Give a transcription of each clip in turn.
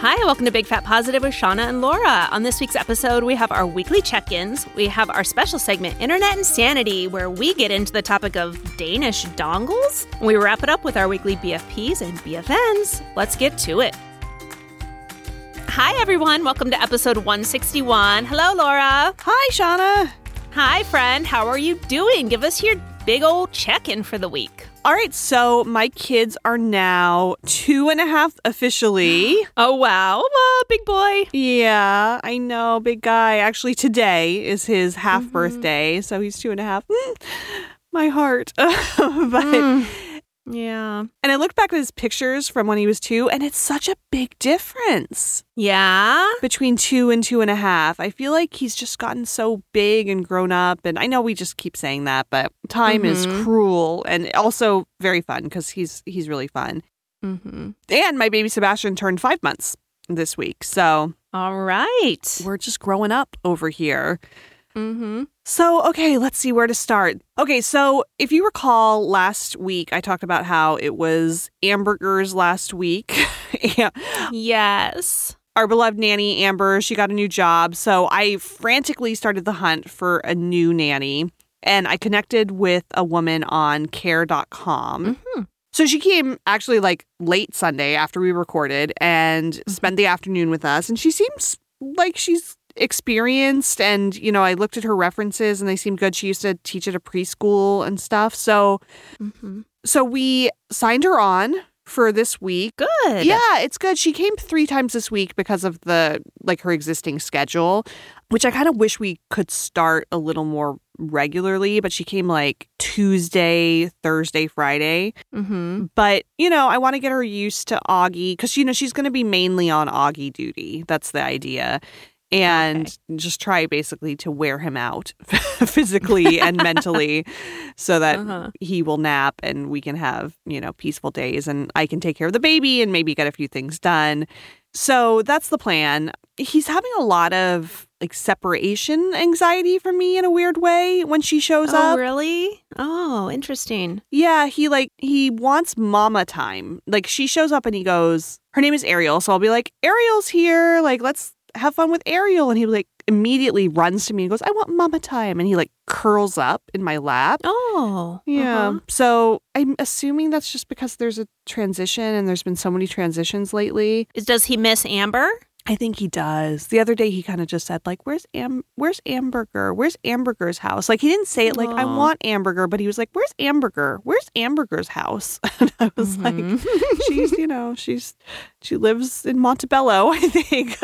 Hi, welcome to Big Fat Positive with Shauna and Laura. On this week's episode, we have our weekly check-ins. We have our special segment, Internet Insanity, where we get into the topic of Danish dongles. We wrap it up with our weekly BFPs and BFNs. Let's get to it. Hi, everyone. Welcome to episode 161. Hello, Laura. Hi, Shauna. Hi, friend. How are you doing? Give us your big old check-in for the week. All right, so my kids are now 2.5 officially. Oh, wow. Big boy. Yeah, I know, big guy. Actually, today is his half birthday, so he's 2.5. My heart. But yeah. And I looked back at his pictures from when he was 2, and it's such a big difference. Yeah? Between 2 and 2.5. I feel like he's just gotten so big and grown up. And I know we just keep saying that, but time is cruel and also very fun because he's really fun. And my baby Sebastian turned 5 months this week. So all right. We're just growing up over here. So, okay, let's see where to start. Okay, so if you recall last week, I talked about how it was Ambergers last week. Yes. Our beloved nanny, Amber, she got a new job. So I frantically started the hunt for a new nanny. And I connected with a woman on care.com. So she came actually like late Sunday after we recorded and spent the afternoon with us. And she seems like she's experienced. And, you know, I looked at her references and they seem good. She used to teach at a preschool and stuff. So, so we signed her on for this week. Good. Yeah, it's good. She came 3 times this week because of the her existing schedule, which I kind of wish we could start a little more regularly, but she came like Tuesday, Thursday, Friday. But, you know, I want to get her used to Augie because, you know, she's going to be mainly on Augie duty. That's the idea. And just try basically to wear him out physically and mentally so that he will nap and we can have, you know, peaceful days and I can take care of the baby and maybe get a few things done. So that's the plan. He's having a lot of like separation anxiety from me in a weird way when she shows up. Oh, really? Oh, interesting. Yeah, he wants mama time. Like she shows up and he goes, her name is Ariel. So I'll be like, Ariel's here. Like, let's have fun with Ariel. And he like immediately runs to me and goes, I want mama time. And he like curls up in my lap. Oh. Yeah. So I'm assuming that's just because there's a transition and there's been so many transitions lately. Does he miss Amber? I think he does. The other day he kind of just said like, where's Amberger? Where's Amberger's house? Like he didn't say it like, I want Amberger, but he was like, where's Amberger? Where's Amberger's house? And I was like, she's, you know, she lives in Montebello, I think.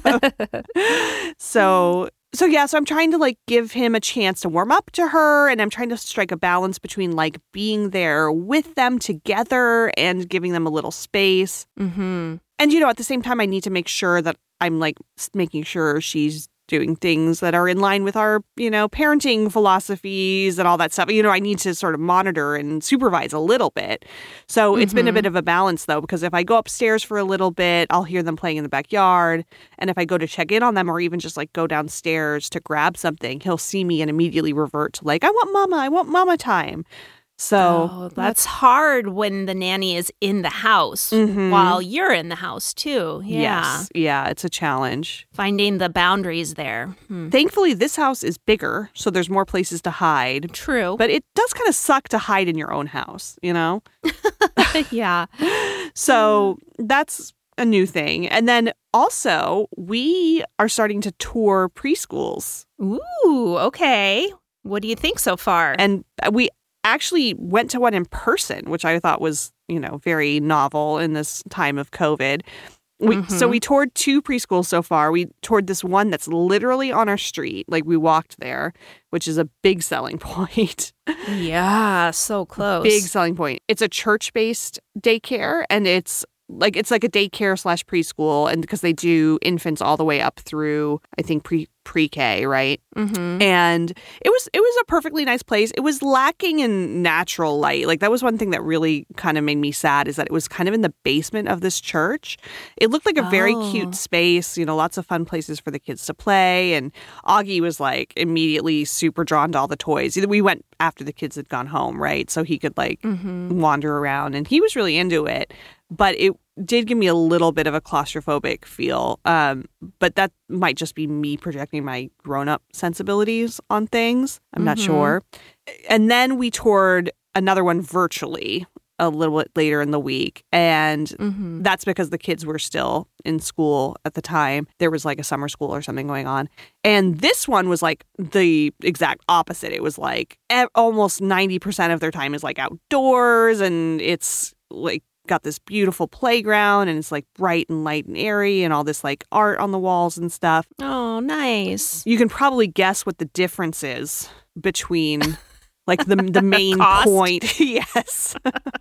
So I'm trying to like give him a chance to warm up to her, and I'm trying to strike a balance between like being there with them together and giving them a little space. And, you know, at the same time, I need to make sure that I'm like making sure she's doing things that are in line with our, you know, parenting philosophies and all that stuff. You know, I need to sort of monitor and supervise a little bit. So it's been a bit of a balance, though, because if I go upstairs for a little bit, I'll hear them playing in the backyard. And if I go to check in on them or even just like go downstairs to grab something, he'll see me and immediately revert to like, I want mama time. So that's hard when the nanny is in the house while you're in the house, too. Yeah. Yes. Yeah, it's a challenge. Finding the boundaries there. Thankfully, this house is bigger, so there's more places to hide. True. But it does kind of suck to hide in your own house, you know? Yeah. So that's a new thing. And then also, we are starting to tour preschools. Ooh, okay. What do you think so far? And we actually went to one in person, which I thought was, you know, very novel in this time of COVID. So we toured 2 preschools so far. We toured this one that's literally on our street. Like we walked there, which is a big selling point. Yeah, so close. Big selling point. It's a church-based daycare, and it's like a daycare / preschool, and because they do infants all the way up through, I think, pre-K, right? And it was a perfectly nice place. It was lacking in natural light. Like that was one thing that really kind of made me sad, is that it was kind of in the basement of this church. It looked like a very cute space, you know, lots of fun places for the kids to play. And Augie was like immediately super drawn to all the toys. We went after the kids had gone home, right? So he could like wander around, and he was really into it. But did give me a little bit of a claustrophobic feel. But that might just be me projecting my grown-up sensibilities on things. I'm not sure. And then we toured another one virtually a little bit later in the week. And that's because the kids were still in school at the time. There was like a summer school or something going on. And this one was like the exact opposite. It was like almost 90% of their time is like outdoors, and it's like got this beautiful playground, and it's like bright and light and airy, and all this like art on the walls and stuff. Oh, nice. You can probably guess what the difference is between like the main point. Yes.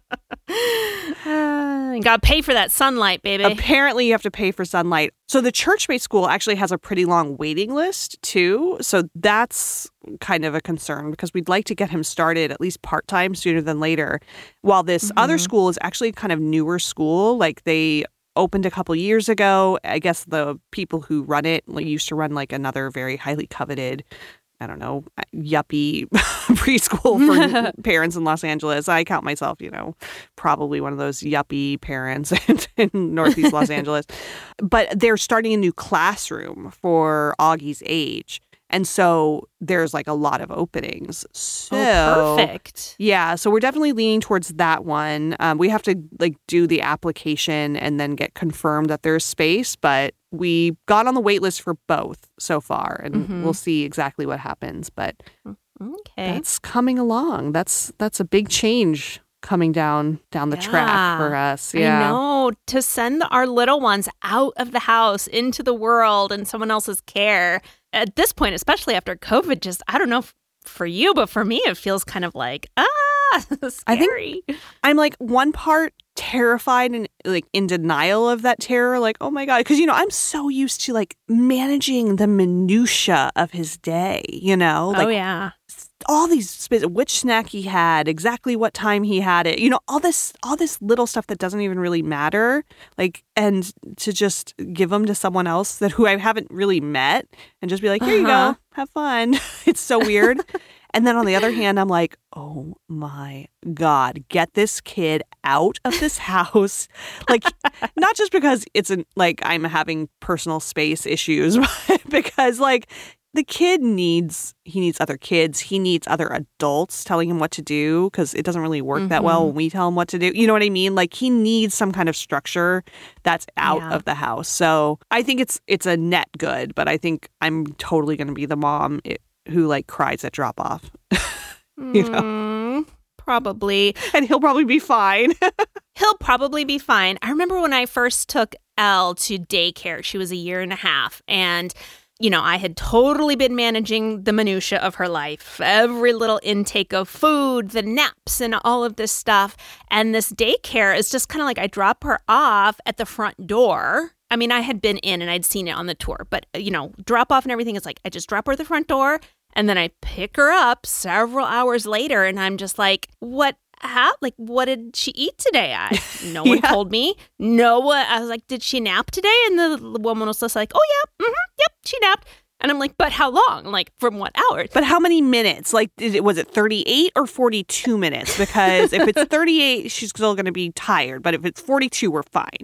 You gotta pay for that sunlight, baby. Apparently you have to pay for sunlight. So the church-based school actually has a pretty long waiting list too. So that's kind of a concern, because we'd like to get him started at least part-time sooner than later. While this other school is actually kind of newer school, like they opened a couple years ago. I guess the people who run it used to run like another very highly coveted, I don't know, yuppie preschool for parents in Los Angeles. I count myself, probably one of those yuppie parents in Northeast Los Angeles. But they're starting a new classroom for Augie's age. And so there's like a lot of openings. So, perfect. Yeah. So we're definitely leaning towards that one. We have to like do the application and then get confirmed that there's space. But we got on the wait list for both so far, and we'll see exactly what happens. But that's coming along. That's a big change coming down the track for us. Yeah. I know. To send our little ones out of the house into the world and someone else's care at this point, especially after COVID, just, I don't know for you, but for me, it feels kind of like, scary. I think I'm like one part terrified and like in denial of that terror. Like, oh my God. Because, I'm so used to like managing the minutia of his day, Like, oh, yeah. All these, which snack he had, exactly what time he had it, all this little stuff that doesn't even really matter, like, and to just give them to someone else who I haven't really met and just be like, here you go, have fun. It's so weird. And then on the other hand, I'm like, oh my God, get this kid out of this house. Like, not just because it's like I'm having personal space issues, but because like, the kid needs other kids. He needs other adults telling him what to do, because it doesn't really work that well when we tell him what to do. You know what I mean? Like, he needs some kind of structure that's out of the house. So I think it's a net good, but I think I'm totally going to be the mom who like cries at drop off. Probably. And he'll probably be fine. He'll probably be fine. I remember when I first took Elle to daycare, she was 1.5 years, and I had totally been managing the minutia of her life, every little intake of food, the naps, and all of this stuff. And this daycare is just kind of like I drop her off at the front door. I mean, I had been in and I'd seen it on the tour, but, drop off and everything is like I just drop her at the front door and then I pick her up several hours later and I'm just like, what did she eat today? No one told me. No one. I was like, did she nap today? And the woman was just like, oh, yeah. Yep, she napped. And I'm like, but how long? Like, from what hours? But how many minutes? Like, was it 38 or 42 minutes? Because if it's 38, she's still going to be tired. But if it's 42, we're fine.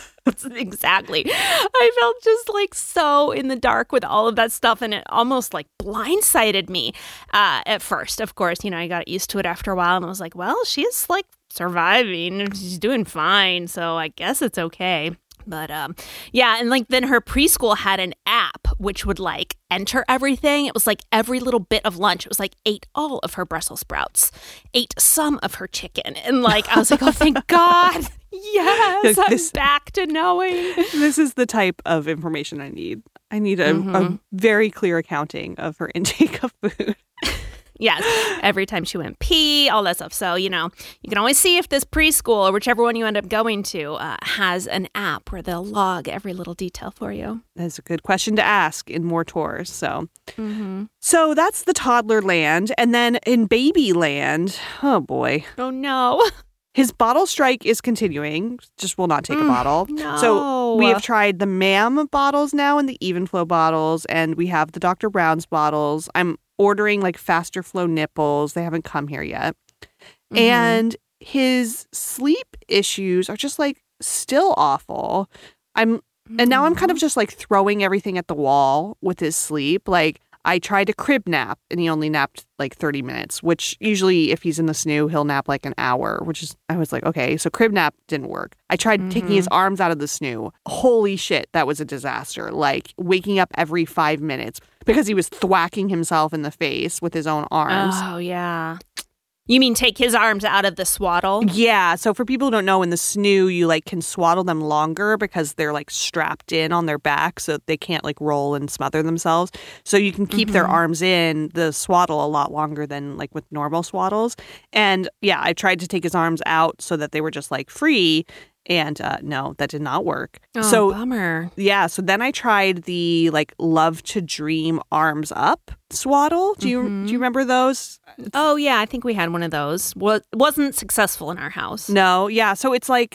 Exactly. I felt just like so in the dark with all of that stuff, and it almost like blindsided me at first. Of course, I got used to it after a while, and I was like, well, she's like surviving. She's doing fine, so I guess it's okay. But yeah, and like then her preschool had an app which would like enter everything. It was like every little bit of lunch. It was like ate all of her Brussels sprouts, ate some of her chicken, and like I was like, oh, thank God. Yes, I'm back to knowing. This is the type of information I need. I need a very clear accounting of her intake of food. Yes, every time she went pee, all that stuff. So, you can always see if this preschool or whichever one you end up going to has an app where they'll log every little detail for you. That's a good question to ask in more tours. So, so that's the toddler land. And then in baby land, oh boy. Oh, no. His bottle strike is continuing, just will not take a bottle. No. So we have tried the MAM bottles now and the Evenflow bottles, and we have the Dr. Brown's bottles. I'm ordering like faster flow nipples. They haven't come here yet. And his sleep issues are just like still awful. And now I'm kind of just like throwing everything at the wall with his sleep. Like I tried a crib nap and he only napped like 30 minutes, which usually if he's in the snoo, he'll nap like an hour, which is, I was like, okay, so crib nap didn't work. I tried taking his arms out of the snoo. Holy shit, that was a disaster. Like waking up every 5 minutes because he was thwacking himself in the face with his own arms. Oh, yeah. You mean take his arms out of the swaddle? Yeah. So for people who don't know, in the snoo, you like can swaddle them longer because they're like strapped in on their back so they can't like roll and smother themselves. So you can keep their arms in the swaddle a lot longer than like with normal swaddles. And yeah, I tried to take his arms out so that they were just like free. And no, that did not work. Oh, so bummer. Yeah. So then I tried the like Love to Dream arms up swaddle. Do you remember those? Oh, yeah. I think we had one of those. Wasn't successful in our house. No. Yeah. So it's like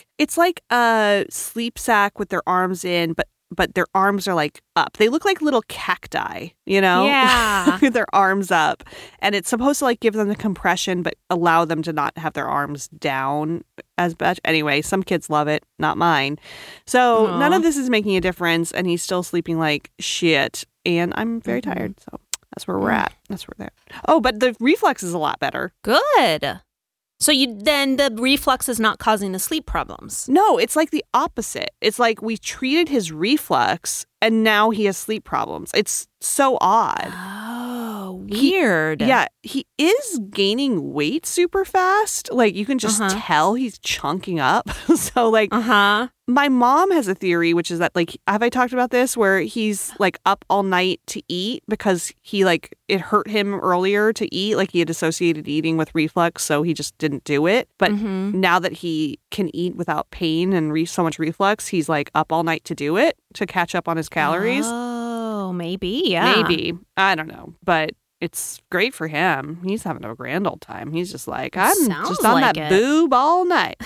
a sleep sack with their arms in, but their arms are like up. They look like little cacti, you know? Yeah. With their arms up. And it's supposed to like give them the compression, but allow them to not have their arms down as much. Anyway, some kids love it, not mine. So none of this is making a difference. And he's still sleeping like shit. And I'm very tired. So that's where we're at. That's where we're at. Oh, but the reflux is a lot better. Good. So then the reflux is not causing the sleep problems. No, it's like the opposite. It's like we treated his reflux and now he has sleep problems. It's so odd. Oh, weird. He is gaining weight super fast. Like you can just tell he's chunking up. So like my mom has a theory, which is that like, have I talked about this where he's like up all night to eat because he like it hurt him earlier to eat, like he had associated eating with reflux, so he just didn't do it. But now that he can eat without pain and so much reflux, he's like up all night to do it to catch up on his calories. Oh, maybe. Yeah. Maybe. I don't know. But it's great for him. He's having a grand old time. He's just like, I'm just on like that boob all night.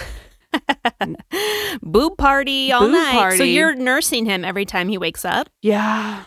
Boob party all Boob night. party. So you're nursing him every time he wakes up? Yeah.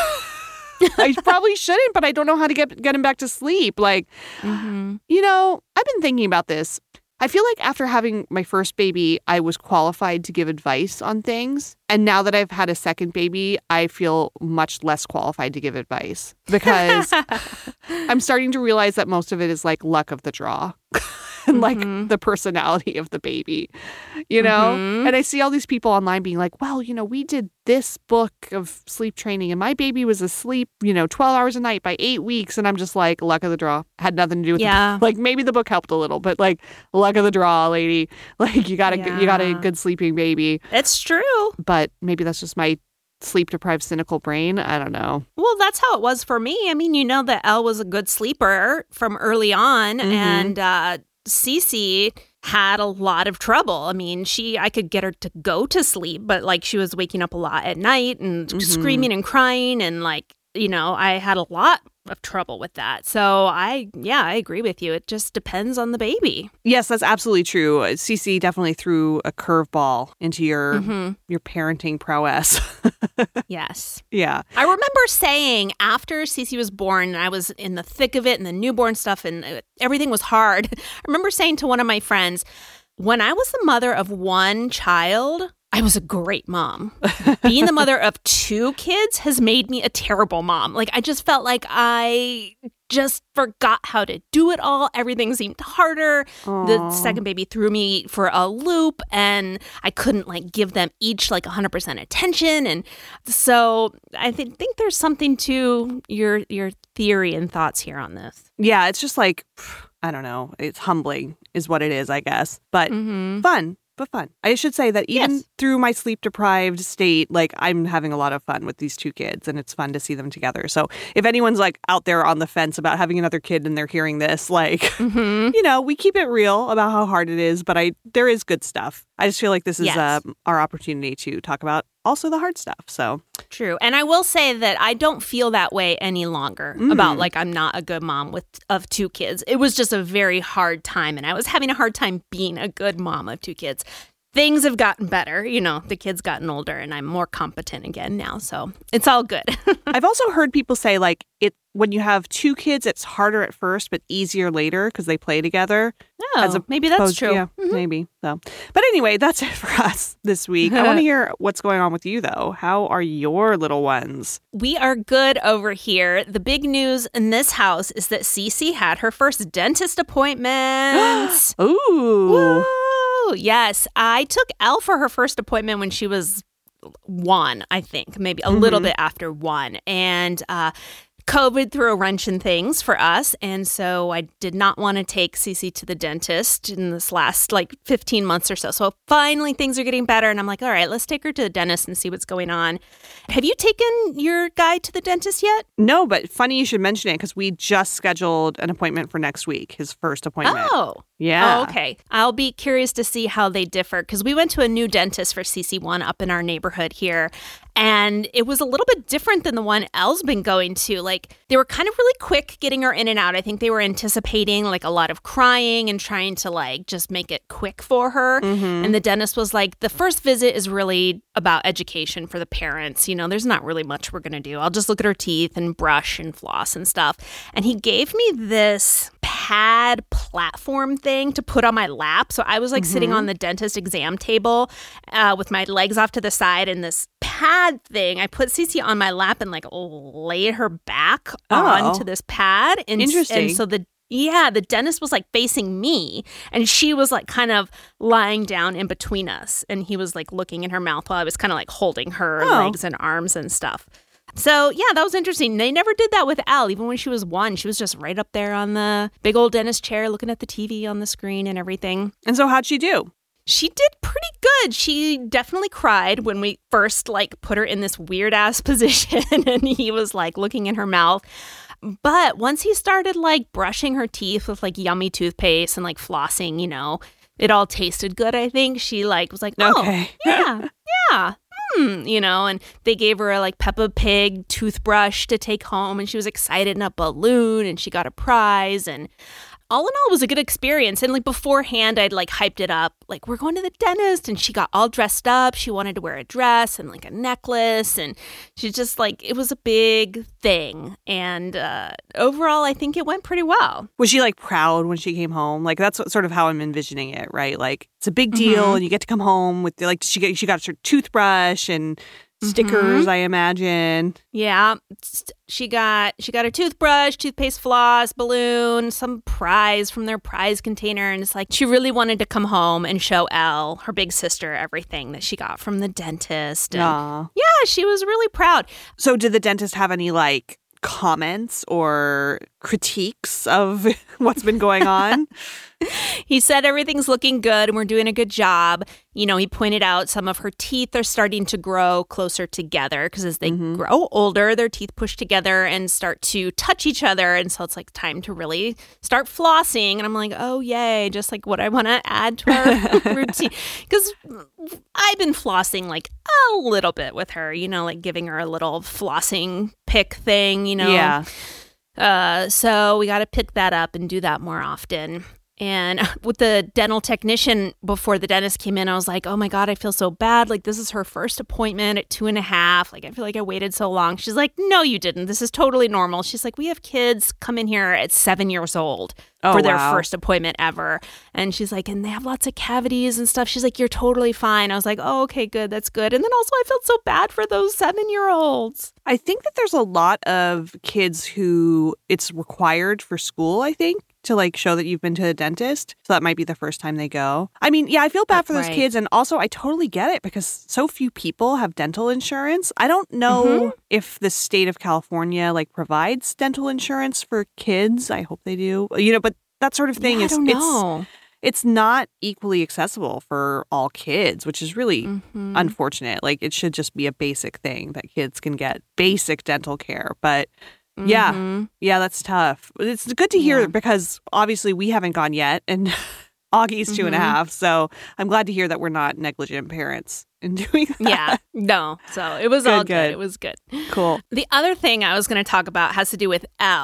I probably shouldn't, but I don't know how to get him back to sleep. Like, you know, I've been thinking about this. I feel like after having my first baby, I was qualified to give advice on things. And now that I've had a second baby, I feel much less qualified to give advice because I'm starting to realize that most of it is like luck of the draw. And like the personality of the baby, you know? And I see all these people online being like, well, you know, we did this book of sleep training and my baby was asleep, 12 hours a night by 8 weeks. And I'm just like, luck of the draw. Had nothing to do with it. Like maybe the book helped a little, but like luck of the draw, lady. Like you got a good sleeping baby. It's true. But maybe that's just my sleep-deprived, cynical brain. I don't know. Well, that's how it was for me. I mean, you know that Elle was a good sleeper from early on, and Cece had a lot of trouble. I mean, I could get her to go to sleep, but like she was waking up a lot at night and screaming and crying, and like, I had a lot of trouble with that. So I agree with you. It just depends on the baby. Yes, that's absolutely true. Cece definitely threw a curveball into your parenting prowess. Yes. Yeah. I remember saying after Cece was born, and I was in the thick of it and the newborn stuff and everything was hard. I remember saying to one of my friends, when I was the mother of one child, I was a great mom. Being the mother of 2 kids has made me a terrible mom. Like, I just felt like I just forgot how to do it all. Everything seemed harder. Aww. The second baby threw me for a loop, and I couldn't like give them each like 100% attention. And so I think there's something to your theory and thoughts here on this. Yeah, it's just like, I don't know. It's humbling is what it is, I guess. But fun. But fun. I should say that even through my sleep-deprived state, like I'm having a lot of fun with these 2 kids, and it's fun to see them together. So if anyone's like out there on the fence about having another kid and they're hearing this, like, we keep it real about how hard it is, but there is good stuff. I just feel like this is our opportunity to talk about also the hard stuff. So true. And I will say that I don't feel that way any longer about like I'm not a good mom of 2 kids. It was just a very hard time, and I was having a hard time being a good mom of 2 kids. Things have gotten better. The kids gotten older and I'm more competent again now. So it's all good. I've also heard people say like when you have two kids, it's harder at first, but easier later because they play together. Oh, maybe that's true. Yeah, maybe. So, but anyway, that's it for us this week. I want to hear what's going on with you, though. How are your little ones? We are good over here. The big news in this house is that Cece had her first dentist appointment. Ooh. Woo! Yes, I took Elle for her first appointment when she was 1, I think, maybe a little bit after 1. And COVID threw a wrench in things for us. And so I did not want to take Cece to the dentist in this last 15 months or so. So finally things are getting better. And I'm like, all right, let's take her to the dentist and see what's going on. Have you taken your guy to the dentist yet? No, but funny you should mention it because we just scheduled an appointment for next week, his first appointment. Oh. Yeah. Oh, okay. I'll be curious to see how they differ because we went to a new dentist for CC1 up in our neighborhood here. And it was a little bit different than the one Elle's been going to. They were kind of really quick getting her in and out. I think they were anticipating a lot of crying and trying to just make it quick for her. And the dentist was like, the first visit is really about education for the parents. There's not really much we're going to do. I'll just look at her teeth and brush and floss and stuff. And he gave me this pad platform thing to put on my lap. So I was sitting on the dentist exam table with my legs off to the side and this pad thing. I put Cece on my lap and laid her back onto this pad. And, interesting. And so the dentist was facing me and she was kind of lying down in between us. And he was looking in her mouth while I was kind of holding her legs and arms and stuff. So, yeah, that was interesting. They never did that with Elle. Even when she was 1, she was just right up there on the big old dentist chair looking at the TV on the screen and everything. And so how'd she do? She did pretty good. She definitely cried when we first put her in this weird ass position and he was looking in her mouth. But once he started brushing her teeth with yummy toothpaste and flossing, it all tasted good, I think. She was like, oh, okay. yeah. And they gave her a Peppa Pig toothbrush to take home and she was excited and a balloon and she got a prize and all in all, it was a good experience. And beforehand, I'd hyped it up. We're going to the dentist. And she got all dressed up. She wanted to wear a dress and a necklace. And she just it was a big thing. And overall, I think it went pretty well. Was she proud when she came home? That's sort of how I'm envisioning it, right? It's a big deal and you get to come home with she got her toothbrush and stickers, I imagine. Yeah. She got a toothbrush, toothpaste, floss, balloon, some prize from their prize container. And it's she really wanted to come home and show Elle, her big sister, everything that she got from the dentist. And yeah, she was really proud. So did the dentist have any comments or critiques of what's been going on? He said everything's looking good and we're doing a good job. He pointed out some of her teeth are starting to grow closer together because as they grow older, their teeth push together and start to touch each other. And so it's time to really start flossing. And I'm like, oh, yay, just what I want to add to our routine. Because I've been flossing a little bit with her, giving her a little flossing pick thing, Yeah. So we got to pick that up and do that more often. And with the dental technician before the dentist came in, I was like, oh my God, I feel so bad. This is her first appointment at 2.5. I feel like I waited so long. She's like, no, you didn't. This is totally normal. She's like, we have kids come in here at 7 years old for their first appointment ever. And she's like, and they have lots of cavities and stuff. She's like, you're totally fine. I was like, oh, okay, good. That's good. And then also I felt so bad for those 7-year-olds. I think that there's a lot of kids who it's required for school, I think, to show that you've been to a dentist. So that might be the first time they go. I mean, yeah, I feel bad for those kids. And also I totally get it because so few people have dental insurance. I don't know if the state of California provides dental insurance for kids. I hope they do. But that sort of thing it's not equally accessible for all kids, which is really unfortunate. It should just be a basic thing that kids can get basic dental care. But yeah, that's tough. It's good to hear because obviously we haven't gone yet and Augie's 2.5. So I'm glad to hear that we're not negligent parents in doing that. Yeah, no. So it was all good. It was good. Cool. The other thing I was going to talk about has to do with Elle.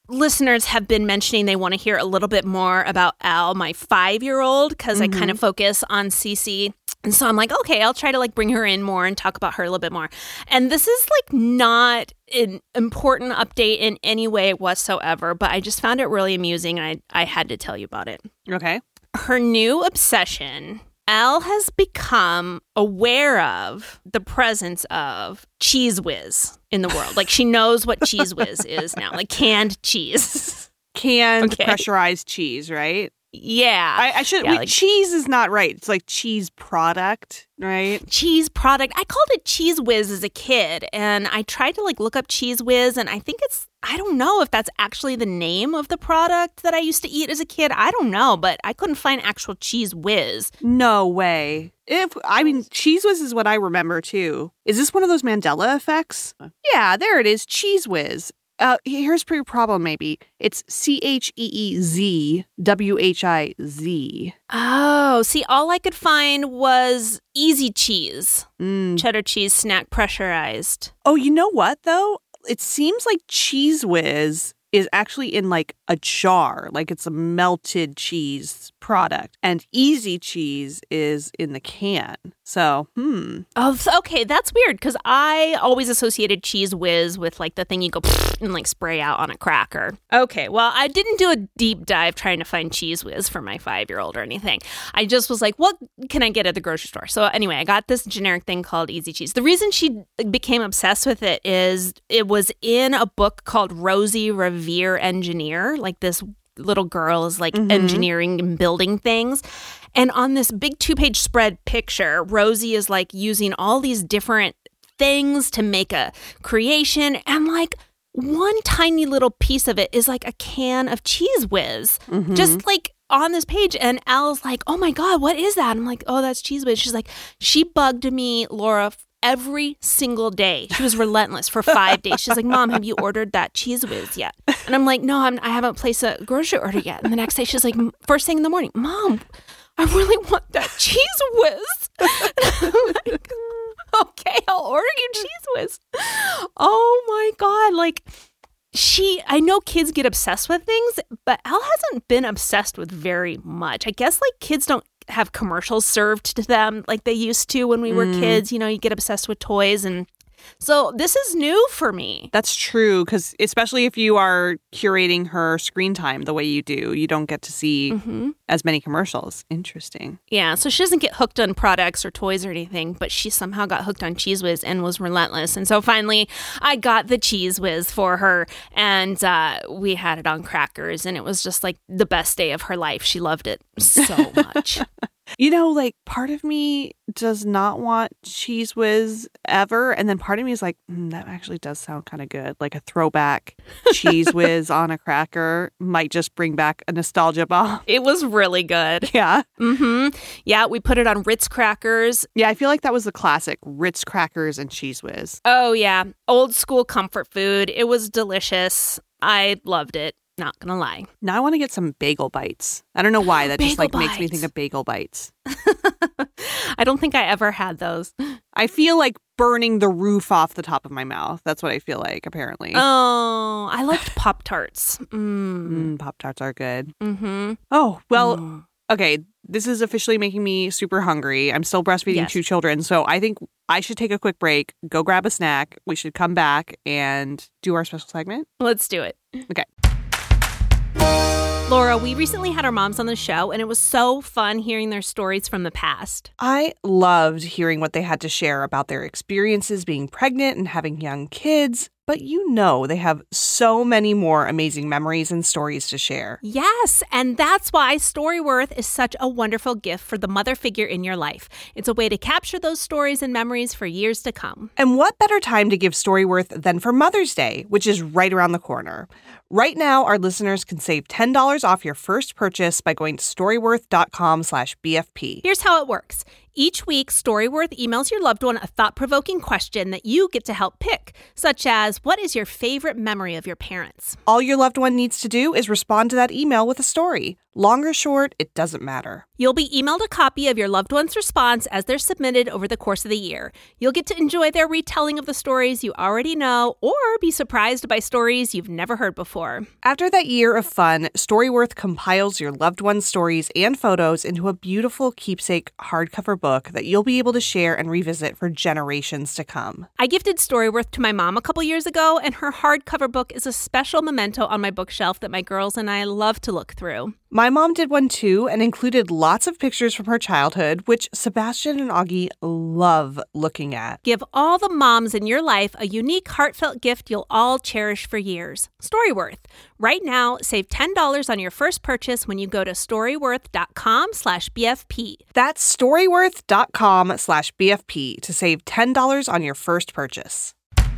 listeners have been mentioning they want to hear a little bit more about Al, my 5-year-old, because I kind of focus on Cece. And so I'm like, okay, I'll try to like bring her in more and talk about her a little bit more. And this is like not an important update in any way whatsoever, but I just found it really amusing and I had to tell you about it. Okay. Her new obsession, Al has become aware of the presence of Cheese Whiz in the world. Like she knows what Cheese Whiz is now, like canned cheese. Canned pressurized cheese, right? Yeah. I should. Yeah, cheese is not right. It's like cheese product, right? Cheese product. I called it Cheese Whiz as a kid, and I tried to like look up Cheese Whiz, and I think I don't know if that's actually the name of the product that I used to eat as a kid. I don't know, but I couldn't find actual Cheese Whiz. No way. Cheese Whiz is what I remember too. Is this one of those Mandela effects? Yeah, there it is. Cheese Whiz. Here's your problem, maybe. It's CheezeWhiz. Oh, see, all I could find was Easy Cheese. Cheddar cheese snack pressurized. Oh, you know what, though? It seems like Cheese Whiz is actually in like a jar, like it's a melted cheese product. And Easy Cheese is in the can. So, Oh, okay, that's weird because I always associated Cheese Whiz with like the thing you go and like spray out on a cracker. Okay, well, I didn't do a deep dive trying to find Cheese Whiz for my 5-year-old or anything. I just was like, what can I get at the grocery store? So anyway, I got this generic thing called Easy Cheese. The reason she became obsessed with it is it was in a book called Rosie Revere Engineer. Like this little girl is like engineering and building things. And on this big 2-page spread picture, Rosie is like using all these different things to make a creation. And like one tiny little piece of it is like a can of Cheese Whiz, just like on this page. And Al's like, oh my God, what is that? I'm like, oh, that's Cheese Whiz. She's like, she bugged me, Laura, every single day. She was relentless for 5 days. She's like, Mom, have you ordered that Cheese Whiz yet? And I'm like, no, I haven't placed a grocery order yet. And the next day she's like, first thing in the morning, Mom, I really want that Cheese Whiz. And I'm like, okay, I'll order you Cheese Whiz. Oh my God. Like I know kids get obsessed with things, but Al hasn't been obsessed with very much. I guess like kids don't have commercials served to them like they used to when we were kids. You know, you get obsessed with toys. And so this is new for me. That's true, because especially if you are curating her screen time the way you do, you don't get to see as many commercials. Interesting. Yeah, so she doesn't get hooked on products or toys or anything, but she somehow got hooked on Cheese Whiz and was relentless. And so finally, I got the Cheese Whiz for her, and we had it on crackers, and it was just like the best day of her life. She loved it so much. You know, like part of me does not want Cheese Whiz ever. And then part of me is like, that actually does sound kind of good. Like a throwback Cheese Whiz on a cracker might just bring back a nostalgia bomb. It was really good. Yeah. Yeah, we put it on Ritz crackers. Yeah, I feel like that was the classic Ritz crackers and Cheese Whiz. Oh, yeah. Old school comfort food. It was delicious. I loved it. Not gonna lie. Now I want to get some bagel bites. I don't know why. That just like Bagel makes me think of bagel bites. I don't think I ever had those. I feel like burning the roof off the top of my mouth. That's what I feel like, apparently. Oh, I liked Pop-Tarts. Pop-Tarts are good. Oh, well, okay. This is officially making me super hungry. I'm still breastfeeding 2 children. So I think I should take a quick break, go grab a snack. We should come back and do our special segment. Let's do it. Okay. Laura, we recently had our moms on the show, and it was so fun hearing their stories from the past. I loved hearing what they had to share about their experiences being pregnant and having young kids. But you know they have so many more amazing memories and stories to share. Yes, and that's why Storyworth is such a wonderful gift for the mother figure in your life. It's a way to capture those stories and memories for years to come. And what better time to give Storyworth than for Mother's Day, which is right around the corner. Right now, our listeners can save $10 off your first purchase by going to storyworth.com/BFP. Here's how it works. Each week, Storyworth emails your loved one a thought-provoking question that you get to help pick, such as, what is your favorite memory of your parents? All your loved one needs to do is respond to that email with a story. Long or short, it doesn't matter. You'll be emailed a copy of your loved one's response as they're submitted over the course of the year. You'll get to enjoy their retelling of the stories you already know or be surprised by stories you've never heard before. After that year of fun, Storyworth compiles your loved one's stories and photos into a beautiful keepsake hardcover book that you'll be able to share and revisit for generations to come. I gifted Storyworth to my mom a couple years ago, and her hardcover book is a special memento on my bookshelf that my girls and I love to look through. My mom did one too and included lots of pictures from her childhood, which Sebastian and Augie love looking at. Give all the moms in your life a unique, heartfelt gift you'll all cherish for years. Storyworth. Right now, save $10 on your first purchase when you go to storyworth.com/BFP. That's storyworth.com/BFP to save $10 on your first purchase.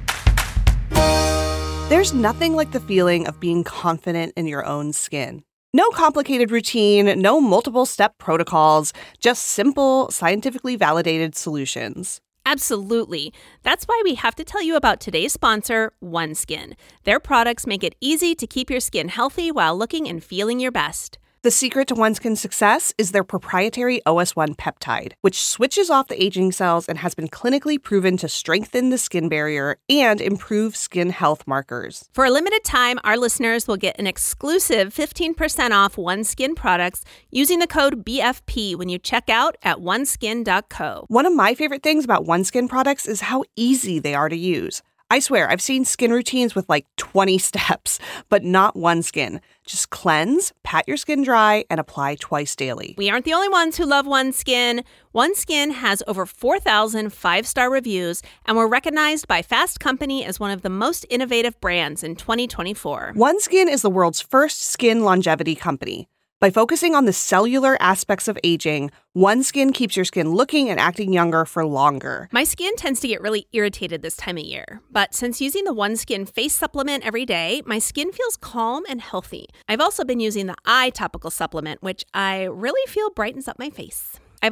There's nothing like the feeling of being confident in your own skin. No complicated routine, no multiple-step protocols, just simple, scientifically validated solutions. Absolutely. That's why we have to tell you about today's sponsor, OneSkin. Their products make it easy to keep your skin healthy while looking and feeling your best. The secret to OneSkin's success is their proprietary OS1 peptide, which switches off the aging cells and has been clinically proven to strengthen the skin barrier and improve skin health markers. For a limited time, our listeners will get an exclusive 15% off OneSkin products using the code BFP when you check out at oneskin.co. One of my favorite things about OneSkin products is how easy they are to use. I swear, I've seen skin routines with like 20 steps, but not OneSkin. Just cleanse, pat your skin dry, and apply twice daily. We aren't the only ones who love OneSkin. OneSkin has over 4,000 five-star reviews, and we're recognized by Fast Company as one of the most innovative brands in 2024. OneSkin is the world's first skin longevity company. By focusing on the cellular aspects of aging, OneSkin keeps your skin looking and acting younger for longer. My skin tends to get really irritated this time of year, but since using the OneSkin face supplement every day, my skin feels calm and healthy. I've also been using the eye topical supplement, which I really feel brightens up my face. Get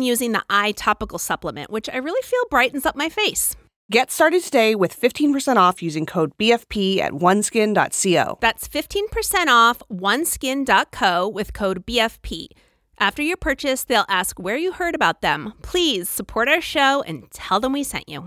started today with 15% off using code BFP at oneskin.co. That's 15% off oneskin.co with code BFP. After your purchase, they'll ask where you heard about them. Please support our show and tell them we sent you.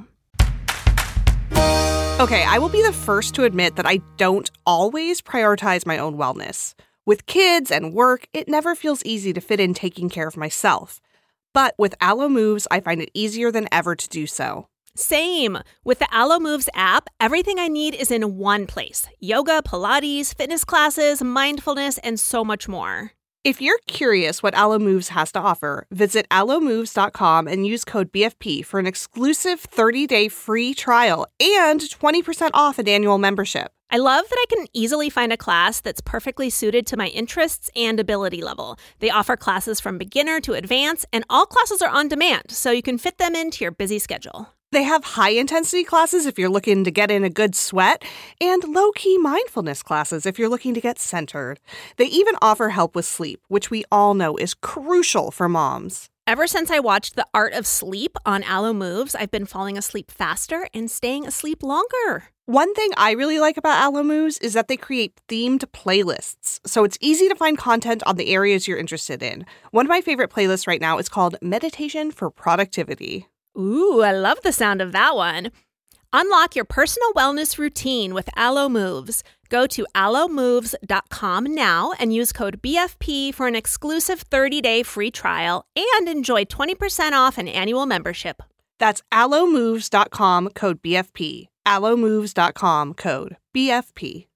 Okay, I will be the first to admit that I don't always prioritize my own wellness. With kids and work, it never feels easy to fit in taking care of myself. But with Alo Moves, I find it easier than ever to do so. Same. With the Alo Moves app, everything I need is in one place. Yoga, Pilates, fitness classes, mindfulness, and so much more. If you're curious what Alo Moves has to offer, visit alomoves.com and use code BFP for an exclusive 30-day free trial and 20% off an annual membership. I love that I can easily find a class that's perfectly suited to my interests and ability level. They offer classes from beginner to advanced, and all classes are on demand, so you can fit them into your busy schedule. They have high-intensity classes if you're looking to get in a good sweat, and low-key mindfulness classes if you're looking to get centered. They even offer help with sleep, which we all know is crucial for moms. Ever since I watched The Art of Sleep on Alo Moves, I've been falling asleep faster and staying asleep longer. One thing I really like about Alo Moves is that they create themed playlists, so it's easy to find content on the areas you're interested in. One of my favorite playlists right now is called Meditation for Productivity. Ooh, I love the sound of that one. Unlock your personal wellness routine with Alo Moves. Go to alomoves.com now and use code BFP for an exclusive 30-day free trial and enjoy 20% off an annual membership. That's alomoves.com, code BFP. alomoves.com, code BFP.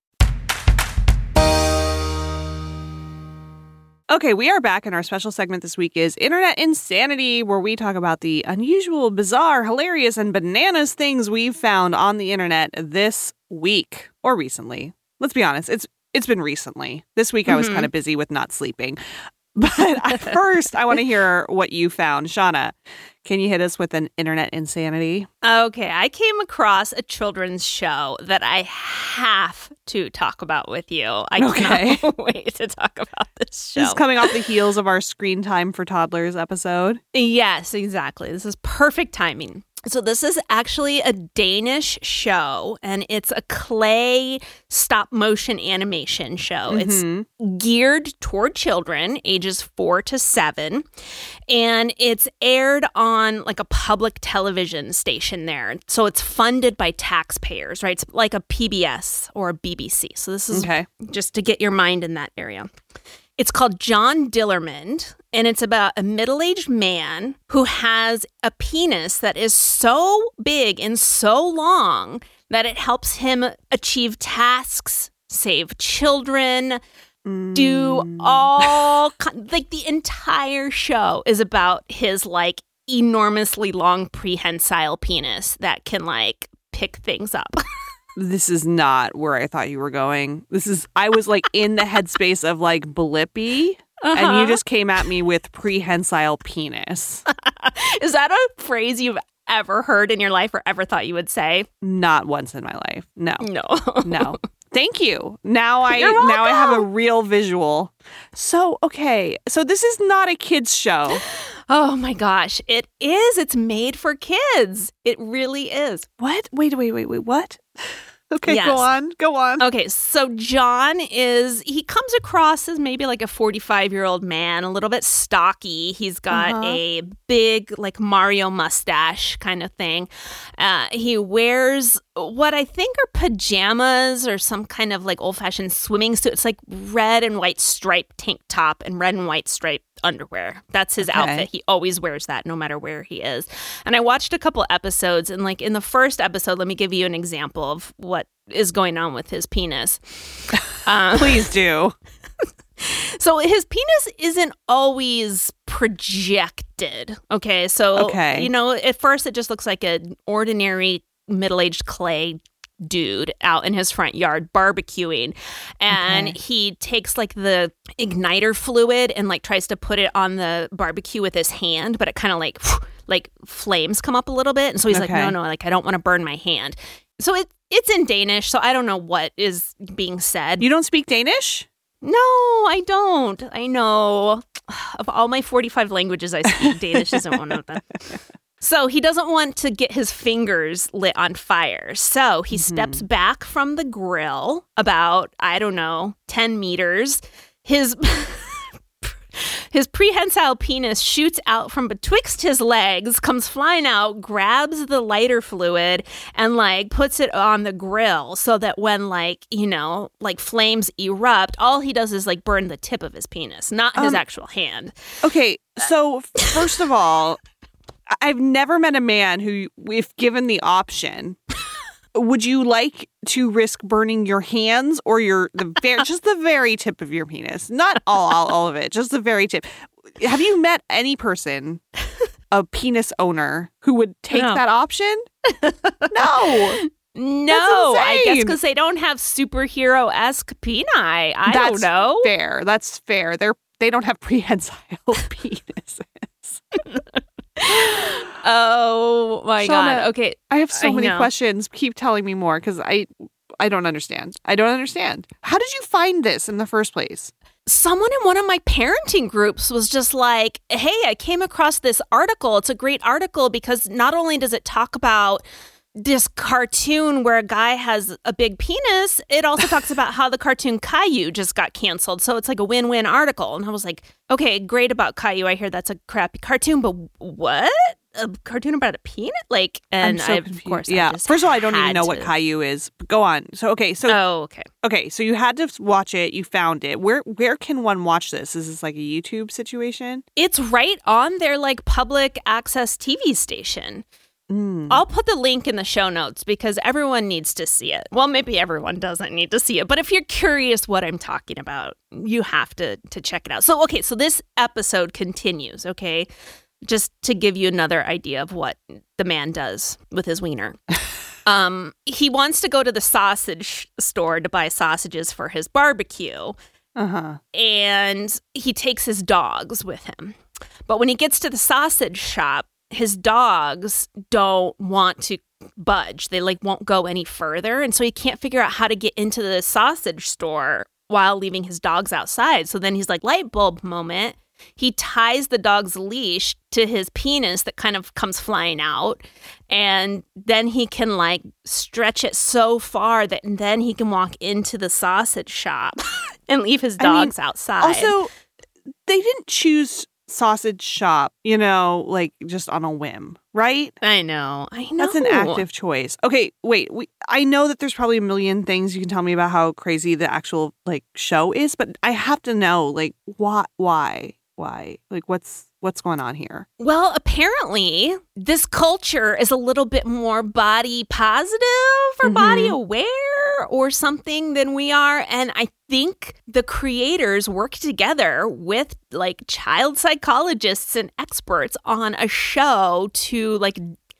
Okay, we are back, and our special segment this week is Internet Insanity, where we talk about the unusual, bizarre, hilarious, and bananas things we've found on the internet this week, or recently. Let's be honest, it's been recently. This week I was kind of busy with not sleeping. But first, I want to hear what you found. Shauna, can you hit us with an internet insanity? Okay, I came across a children's show that I have to talk about with you. I cannot wait to talk about this show. This is coming off the heels of our Screen Time for Toddlers episode. Yes, exactly. This is perfect timing. So this is actually a Danish show, and it's a clay stop-motion animation show. It's geared toward children, ages 4 to 7, and it's aired on like a public television station there. So it's funded by taxpayers, right? It's like a PBS or a BBC. So this is just to get your mind in that area. It's called John Dillermand, and it's about a middle-aged man who has a penis that is so big and so long that it helps him achieve tasks, save children, do all... Like, the entire show is about his, like, enormously long prehensile penis that can, like, pick things up. This is not where I thought you were going. I was like in the headspace of like Blippi, and you just came at me with prehensile penis. Is that a phrase you've ever heard in your life or ever thought you would say? Not once in my life. No. No. Thank you. Now I have a real visual. So, okay. So this is not a kids show. Oh my gosh. It is. It's made for kids. It really is. What? Wait. What? Okay, yes. Go on. Okay, so John he comes across as maybe like a 45-year-old man, a little bit stocky. He's got a big, like, Mario mustache kind of thing. He wears what I think are pajamas or some kind of, like, old-fashioned swimming suit. It's like red and white striped tank top and red and white striped underwear. That's his outfit. He always wears that no matter where he is. And I watched a couple episodes, and like in the first episode, let me give you an example of what is going on with his penis. Please do. So his penis isn't always projected. Okay. So, you know, at first it just looks like an ordinary middle-aged clay dude out in his front yard barbecuing, and he takes like the igniter fluid and like tries to put it on the barbecue with his hand, but it kind of like flames come up a little bit, and so he's like, no, like I don't want to burn my hand. So it's in Danish, so I don't know what is being said. You don't speak Danish? No, I don't. I know. Of all my 45 languages I speak, Danish isn't one of them. So he doesn't want to get his fingers lit on fire. So he steps back from the grill about, 10 meters. His prehensile penis shoots out from betwixt his legs, comes flying out, grabs the lighter fluid, and like puts it on the grill so that when like flames erupt, all he does is like burn the tip of his penis, not his actual hand. Okay, so first of all, I've never met a man who, if given the option, would you like to risk burning your hands or just the very tip of your penis? Not all of it, just the very tip. Have you met any person, a penis owner, who would take that option? No. No, I guess because they don't have superhero-esque peni. I don't know. That's fair. They don't have prehensile penises. Oh my God. Okay. I have so many questions. Keep telling me more because I don't understand. How did you find this in the first place? Someone in one of my parenting groups was just like, hey, I came across this article. It's a great article because not only does it talk about this cartoon where a guy has a big penis, it also talks about how the cartoon Caillou just got canceled. So it's like a win-win article. And I was like, okay, great about Caillou. I hear that's a crappy cartoon, but what? A cartoon about a penis? Like, and of course, First of all, I don't even know what Caillou is. But go on. So, okay. Okay. So you had to watch it. You found it. Where can one watch this? Is this like a YouTube situation? It's right on their like public access TV station. I'll put the link in the show notes because everyone needs to see it. Well, maybe everyone doesn't need to see it, but if you're curious what I'm talking about, you have to check it out. So, okay, so this episode continues, okay? Just to give you another idea of what the man does with his wiener. He wants to go to the sausage store to buy sausages for his barbecue. Uh-huh. And he takes his dogs with him. But when he gets to the sausage shop, his dogs don't want to budge. They like won't go any further. And so he can't figure out how to get into the sausage store while leaving his dogs outside. So then he's like, light bulb moment. He ties the dog's leash to his penis that kind of comes flying out. And then he can like stretch it so far that then he can walk into the sausage shop and leave his dogs outside. Also, they didn't choose sausage shop, like just on a whim, right? I know. That's an active choice. Okay, wait. I know that there's probably a million things you can tell me about how crazy the actual like show is, but I have to know like why? Like what's going on here? Well, apparently this culture is a little bit more body positive or body aware or something than we are. And I think the creators work together with like child psychologists and experts on a show to like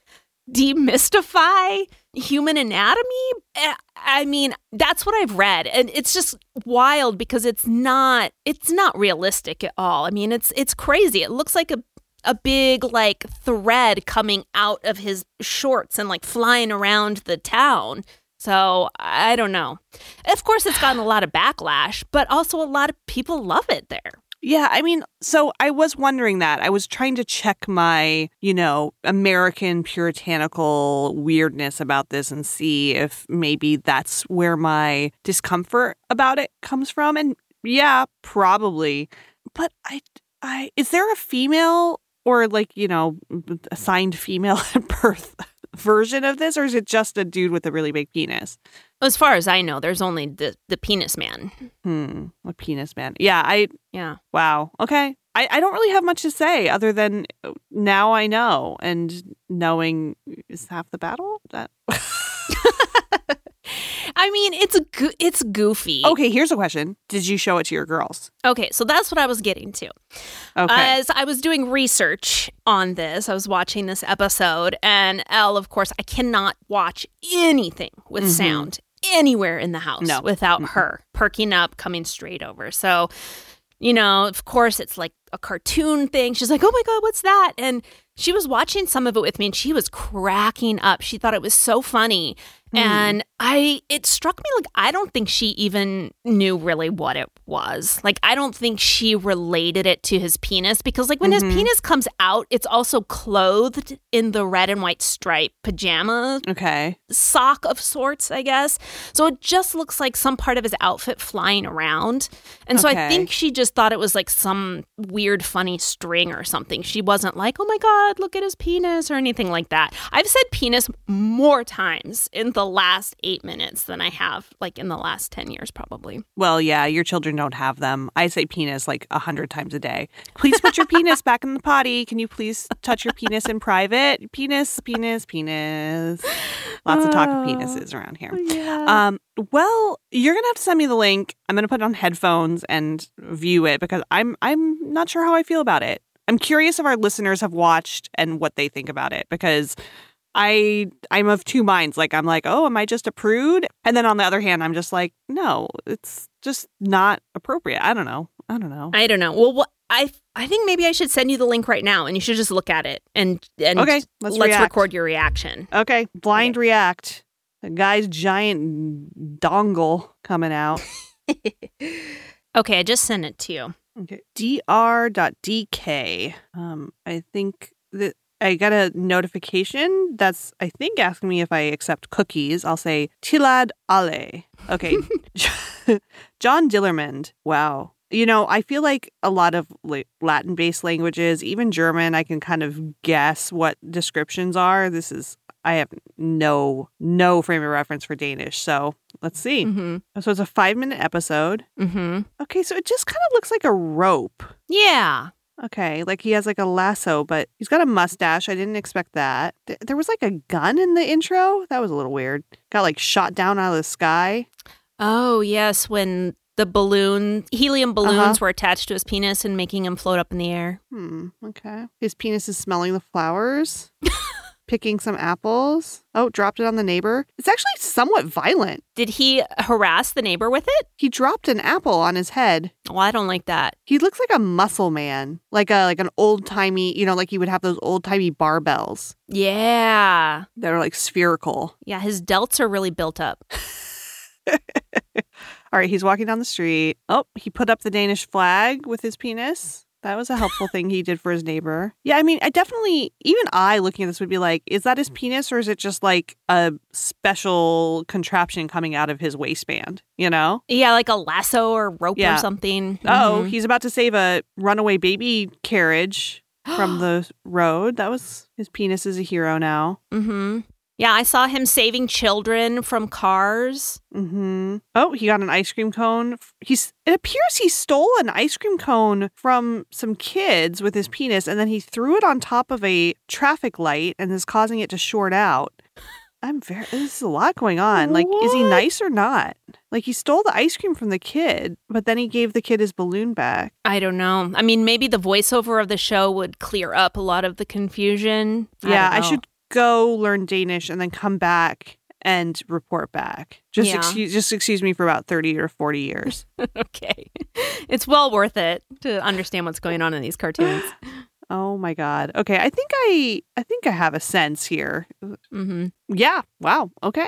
demystify human anatomy. I mean, that's what I've read, and it's just wild because it's not realistic at all. I mean, it's crazy. It looks like a big like thread coming out of his shorts and like flying around the town. So I don't know. Of course, it's gotten a lot of backlash, but also a lot of people love it there. Yeah, I mean, so I was wondering that. I was trying to check my, American puritanical weirdness about this and see if maybe that's where my discomfort about it comes from. And yeah, probably. But I is there a female or like, assigned female at birth version of this, or is it just a dude with a really big penis? As far as I know, there's only the penis man. A penis man. Yeah, Yeah. Wow. Okay. I don't really have much to say other than now I know, and knowing is half the battle. That. I mean, it's goofy. Okay, here's a question. Did you show it to your girls? Okay, so that's what I was getting to. Okay. As I was doing research on this, I was watching this episode, and Elle, of course, I cannot watch anything with sound anywhere in the house without her perking up, coming straight over. So, of course, it's like a cartoon thing. She's like, oh my God, what's that? And she was watching some of it with me, and she was cracking up. She thought it was so funny. And it struck me like I don't think she even knew really what it was. Like, I don't think she related it to his penis because, like, when his penis comes out, it's also clothed in the red and white stripe pajama sock of sorts, I guess. So it just looks like some part of his outfit flying around. And so I think she just thought it was like some weird, funny string or something. She wasn't like, oh my God, look at his penis or anything like that. I've said penis more times in the last 8 minutes than I have like in the last 10 years, probably. Well, yeah, your children don't have them. I say penis like 100 times a day. Please put your penis back in the potty. Can you please touch your penis in private? Penis, penis, penis. Lots of talk of penises around here. Yeah. Well, you're going to have to send me the link. I'm going to put it on headphones and view it because I'm not sure how I feel about it. I'm curious if our listeners have watched and what they think about it because I'm of two minds. Like, I'm like, oh, am I just a prude? And then on the other hand, I'm just like, no, it's just not appropriate. I don't know. Well, I think maybe I should send you the link right now and you should just look at it and okay, let's record your reaction. Okay. Blind react. The guy's giant dongle coming out. Okay, I just sent it to you. Okay. dr.dk. I think that I got a notification that's, I think, asking me if I accept cookies. I'll say, Tilad Ale. Okay. John Dillermand. Wow. I feel like a lot of Latin-based languages, even German, I can kind of guess what descriptions are. I have no frame of reference for Danish. So let's see. So it's a 5-minute episode. Okay, so it just kind of looks like a rope. Yeah. Okay, like he has like a lasso, but he's got a mustache. I didn't expect that. There was like a gun in the intro. That was a little weird. Got like shot down out of the sky. Oh, yes, when the helium balloons were attached to his penis and making him float up in the air. Okay. His penis is smelling the flowers. picking some apples. Oh, dropped it on the neighbor. It's actually somewhat violent. Did he harass the neighbor with it? He dropped an apple on his head. Oh, I don't like that. He looks like a muscle man, like an old-timey, like he would have those old-timey barbells. Yeah. That are like spherical. Yeah, his delts are really built up. All right, he's walking down the street. Oh, he put up the Danish flag with his penis. That was a helpful thing he did for his neighbor. Yeah, I mean, even I looking at this would be like, is that his penis or is it just like a special contraption coming out of his waistband, Yeah, like a lasso or rope or something. Oh, he's about to save a runaway baby carriage from the road. His penis is a hero now. Mm-hmm. Yeah, I saw him saving children from cars. Mm-hmm. Oh, he got an ice cream cone. It appears he stole an ice cream cone from some kids with his penis, and then he threw it on top of a traffic light and is causing it to short out. There's a lot going on. Like, is he nice or not? Like, he stole the ice cream from the kid, but then he gave the kid his balloon back. I don't know. I mean, maybe the voiceover of the show would clear up a lot of the confusion. Yeah, I should go learn Danish and then come back and report back. Just excuse me for about 30 or 40 years. Okay. It's well worth it to understand what's going on in these cartoons. Oh my God. Okay, I think I have a sense here. Mm-hmm. Yeah. Wow. Okay.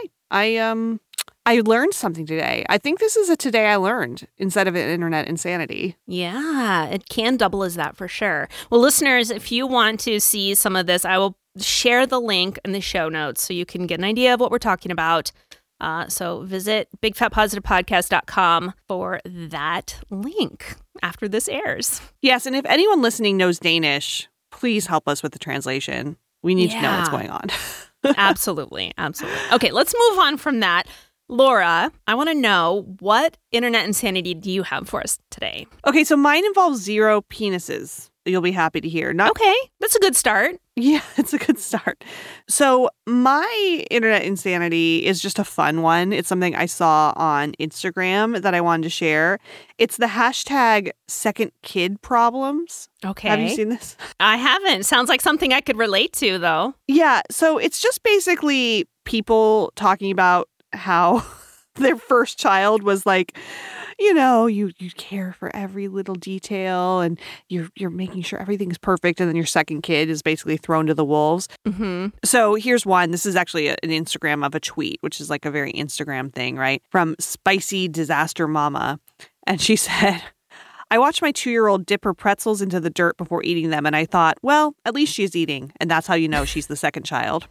I learned something today. I think this is a today I learned instead of an internet insanity. Yeah, it can double as that for sure. Well, listeners, if you want to see some of this, I will share the link in the show notes so you can get an idea of what we're talking about. So visit bigfatpositivepodcast.com for that link after this airs. Yes, and if anyone listening knows Danish, please help us with the translation. We need to know what's going on. Absolutely. Okay, let's move on from that. Laura, I want to know, what internet insanity do you have for us today? Okay, so mine involves 0 penises. You'll be happy to hear. Okay, that's a good start. Yeah, it's a good start. So my internet insanity is just a fun one. It's something I saw on Instagram that I wanted to share. It's the hashtag second kid problems. Okay. Have you seen this? I haven't. Sounds like something I could relate to, though. Yeah, so it's just basically people talking about how their first child was like, you care for every little detail and you're making sure everything's perfect. And then your second kid is basically thrown to the wolves. Mm-hmm. So here's one. This is actually an Instagram of a tweet, which is like a very Instagram thing, right? From Spicy Disaster Mama. And she said, I watched my 2-year-old dip her pretzels into the dirt before eating them. And I thought, well, at least she's eating. And that's how you know she's the second child.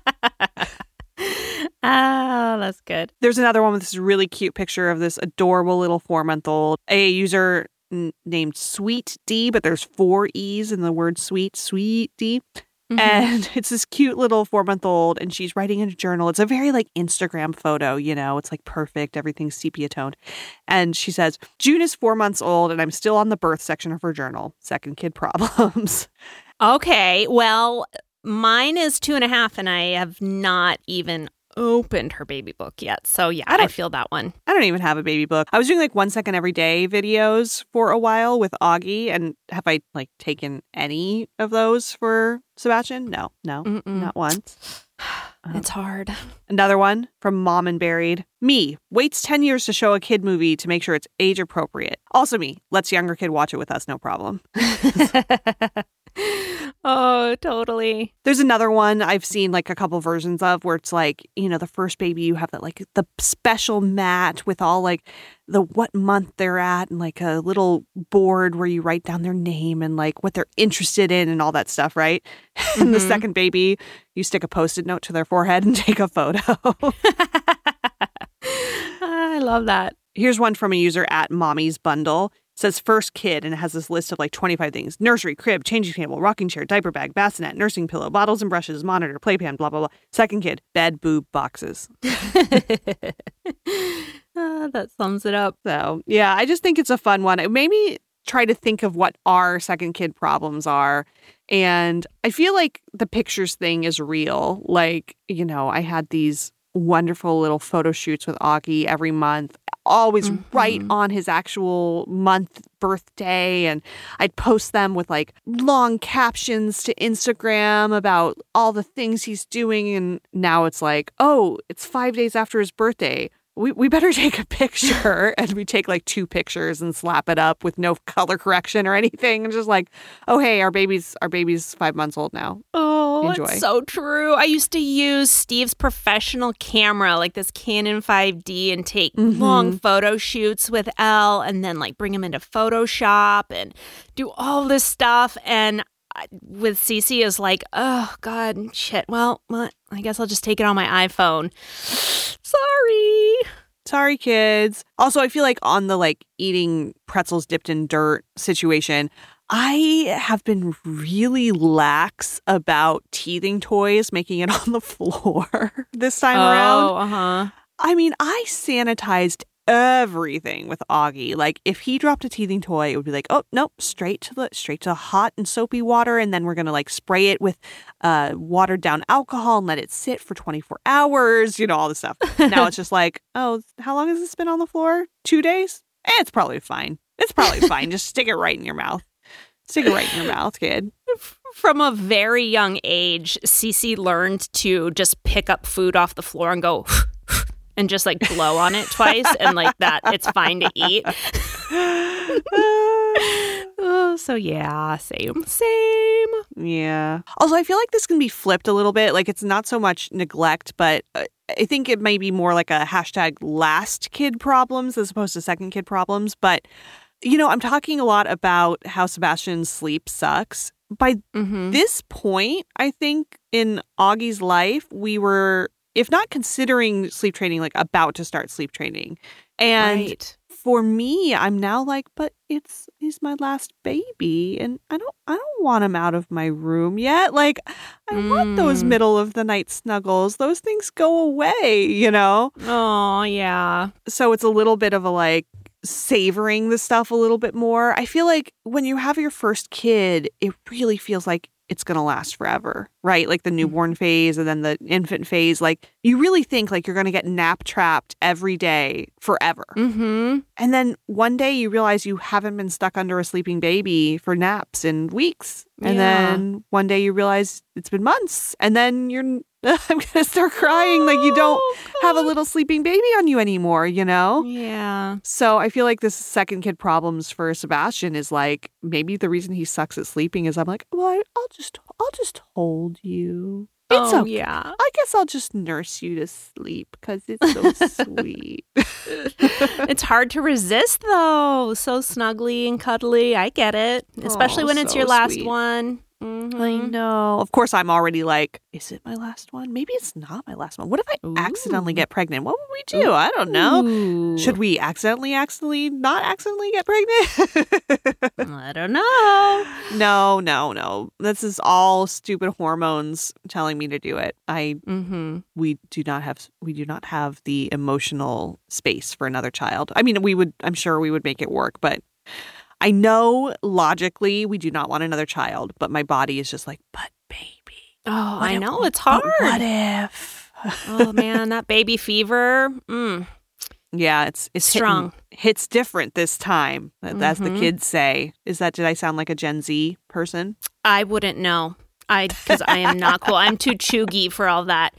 Oh, that's good. There's another one with this really cute picture of this adorable little 4-month-old, a user named Sweet D, but there's 4 E's in the word sweet D. Mm-hmm. And it's this cute little 4-month-old, and she's writing in a journal. It's a very like Instagram photo, it's like perfect. Everything's sepia toned. And she says, June is 4 months old, and I'm still on the birth section of her journal. Second kid problems. Okay, well, mine is 2.5, and I have not even opened her baby book yet. So yeah, I feel that one. I don't even have a baby book. I was doing like 1 second every day videos for a while with Augie, and have I like taken any of those for Sebastian? No, not once. It's hard. Another one from Mom and Buried. Me, waits 10 years to show a kid movie to make sure it's age appropriate. Also me, lets younger kid watch it with us, no problem. Oh, totally. There's another one I've seen like a couple versions of where it's like, the first baby, you have that like the special mat with all like the what month they're at and like a little board where you write down their name and like what they're interested in and all that stuff, right? Mm-hmm. And the second baby, you stick a Post-it note to their forehead and take a photo. I love that. Here's one from a user at Mommy's Bundle. It says first kid, and it has this list of like 25 things. Nursery, crib, changing table, rocking chair, diaper bag, bassinet, nursing pillow, bottles and brushes, monitor, playpen, blah, blah, blah. Second kid, bed, boob, boxes. That sums it up. So, yeah, I just think it's a fun one. It made me try to think of what our second kid problems are. And I feel like the pictures thing is real. Like, I had these wonderful little photo shoots with Augie every month. always right on his actual month birthday. And I'd post them with like long captions to Instagram about all the things he's doing. And now it's like, oh, it's 5 days after his birthday. We better take a picture. And we take like 2 pictures and slap it up with no color correction or anything. And just like, oh, hey, our baby's 5 months old now. Oh, enjoy. It's so true. I used to use Steve's professional camera, like this Canon 5D, and take long photo shoots with Elle and then like bring him into Photoshop and do all this stuff. And with Cece is like, oh, God, shit. Well, I guess I'll just take it on my iPhone. Sorry, kids. Also, I feel like on the like eating pretzels dipped in dirt situation, I have been really lax about teething toys making it on the floor this time around. I mean, I sanitized everything with Augie. Like if he dropped a teething toy, it would be like, oh nope, straight to hot and soapy water, and then we're gonna like spray it with watered down alcohol and let it sit for 24 hours, all this stuff. Now it's just like, oh, how long has this been on the floor? 2 days? It's probably fine. Just stick it right in your mouth. Stick it right in your mouth, kid. From a very young age, Cece learned to just pick up food off the floor and go and just like blow on it twice, and like that, it's fine to eat. So yeah, same. Yeah. Also, I feel like this can be flipped a little bit. Like it's not so much neglect, but I think it may be more like a hashtag last kid problems as opposed to second kid problems. But, I'm talking a lot about how Sebastian's sleep sucks. By this point, I think in Augie's life, we were, if not considering sleep training, like about to start sleep training. And for me, I'm now like, but he's my last baby, and I don't want him out of my room yet. Like, I want those middle of the night snuggles. Those things go away, Oh, yeah. So it's a little bit of a like savoring the stuff a little bit more. I feel like when you have your first kid, it really feels like it's going to last forever, right? Like the newborn phase and then the infant phase. Like you really think like you're going to get nap trapped every day forever. And then one day you realize you haven't been stuck under a sleeping baby for naps in weeks. And then one day you realize it's been months. And then I'm going to start crying like you don't have a little sleeping baby on you anymore, Yeah. So I feel like this second kid problems for Sebastian is like maybe the reason he sucks at sleeping is I'm like, well, I'll just hold you. It's okay. Yeah. I guess I'll just nurse you to sleep because it's so sweet. It's hard to resist, though. So snuggly and cuddly. I get it. Especially when it's your last sweet. One. I know. Of course, I'm already like, is it my last one? Maybe it's not my last one. What if I accidentally get pregnant? What would we do? I don't know. Should we not accidentally get pregnant? I don't know. No. This is all stupid hormones telling me to do it. We do not have the emotional space for another child. I mean, I'm sure we would make it work, but I know logically we do not want another child, but my body is just like, but baby. Oh, I know. It's hard. What if? Oh, man, that baby fever. Yeah, it's strong. Hits different this time, as the kids say. Did I sound like a Gen Z person? I wouldn't know. Because I am not cool. I'm too chuggy for all that.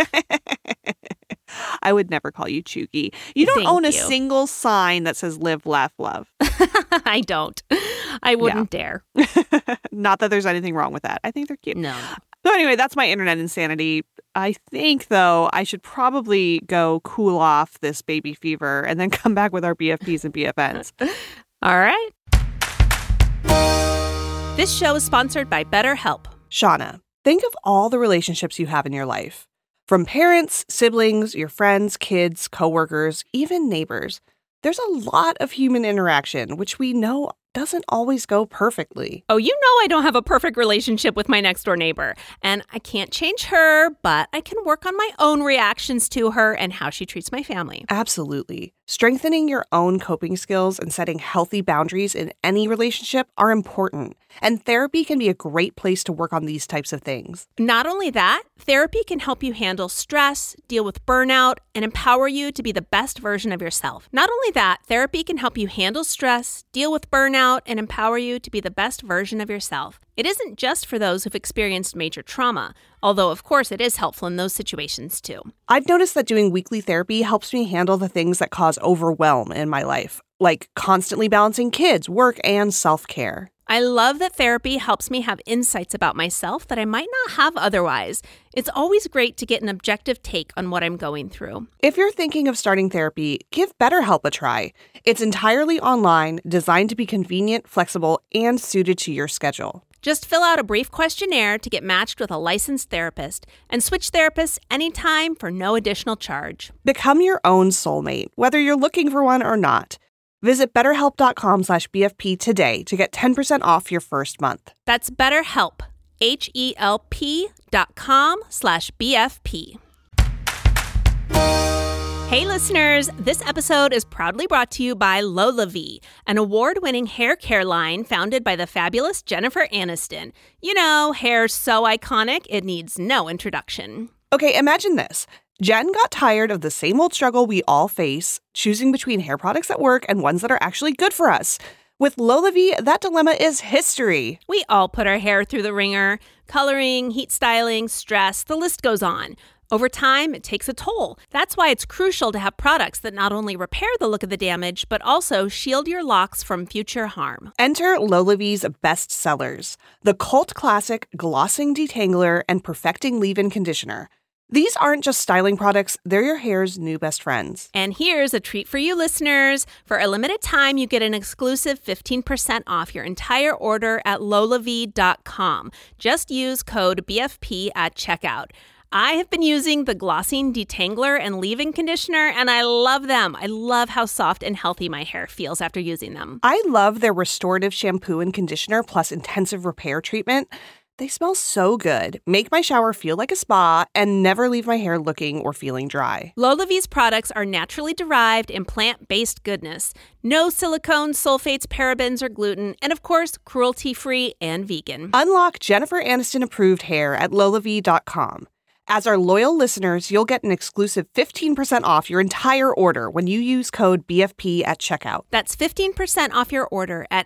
I would never call you chuggy. You don't own a single sign that says live, laugh, love. I don't. I wouldn't dare. Not that there's anything wrong with that. I think they're cute. No. So anyway, that's my internet insanity. I think, though, I should probably go cool off this baby fever and then come back with our BFPs and BFNs. All right. This show is sponsored by BetterHelp. Shauna, think of all the relationships you have in your life. From parents, siblings, your friends, kids, coworkers, even neighbors. There's a lot of human interaction, which we know doesn't always go perfectly. Oh, you know I don't have a perfect relationship with my next door neighbor, and I can't change her, but I can work on my own reactions to her and how she treats my family. Absolutely. Strengthening your own coping skills and setting healthy boundaries in any relationship are important, and therapy can be a great place to work on these types of things. Not only that, therapy can help you handle stress, deal with burnout, and empower you to be the best version of yourself. Not only that, therapy can help you handle stress, deal with burnout, and empower you to be the best version of yourself. It isn't just for those who've experienced major trauma, although of course it is helpful in those situations too. I've noticed that doing weekly therapy helps me handle the things that cause overwhelm in my life, like constantly balancing kids, work, and self-care. I love that therapy helps me have insights about myself that I might not have otherwise. It's always great to get an objective take on what I'm going through. If you're thinking of starting therapy, give BetterHelp a try. It's entirely online, designed to be convenient, flexible, and suited to your schedule. Just fill out a brief questionnaire to get matched with a licensed therapist and switch therapists anytime for no additional charge. Become your own soulmate, whether you're looking for one or not. Visit BetterHelp.com/BFP today to get 10% off your first month. That's BetterHelp, HELP.com/BFP. Hey listeners, this episode is proudly brought to you by LolaVie, an award-winning hair care line founded by the fabulous Jennifer Aniston. You know, hair so iconic, it needs no introduction. Okay, imagine this. Jen got tired of the same old struggle we all face, choosing between hair products that work and ones that are actually good for us. With LolaVie, that dilemma is history. We all put our hair through the ringer. Coloring, heat styling, stress, the list goes on. Over time, it takes a toll. That's why it's crucial to have products that not only repair the look of the damage, but also shield your locks from future harm. Enter LolaVie's best sellers, the cult classic Glossing Detangler and Perfecting Leave-In Conditioner. These aren't just styling products, they're your hair's new best friends. And here's a treat for you listeners. For a limited time, you get an exclusive 15% off your entire order at LolaVie.com. Just use code BFP at checkout. I have been using the Glossing Detangler and Leave-In Conditioner, and I love them. I love how soft and healthy my hair feels after using them. I love their restorative shampoo and conditioner plus intensive repair treatment. They smell so good, make my shower feel like a spa, and never leave my hair looking or feeling dry. LolaVie's products are naturally derived and plant-based goodness. No silicones, sulfates, parabens, or gluten, and of course, cruelty-free and vegan. Unlock Jennifer Aniston-approved hair at LolaVie.com. As our loyal listeners, you'll get an exclusive 15% off your entire order when you use code BFP at checkout. That's 15% off your order at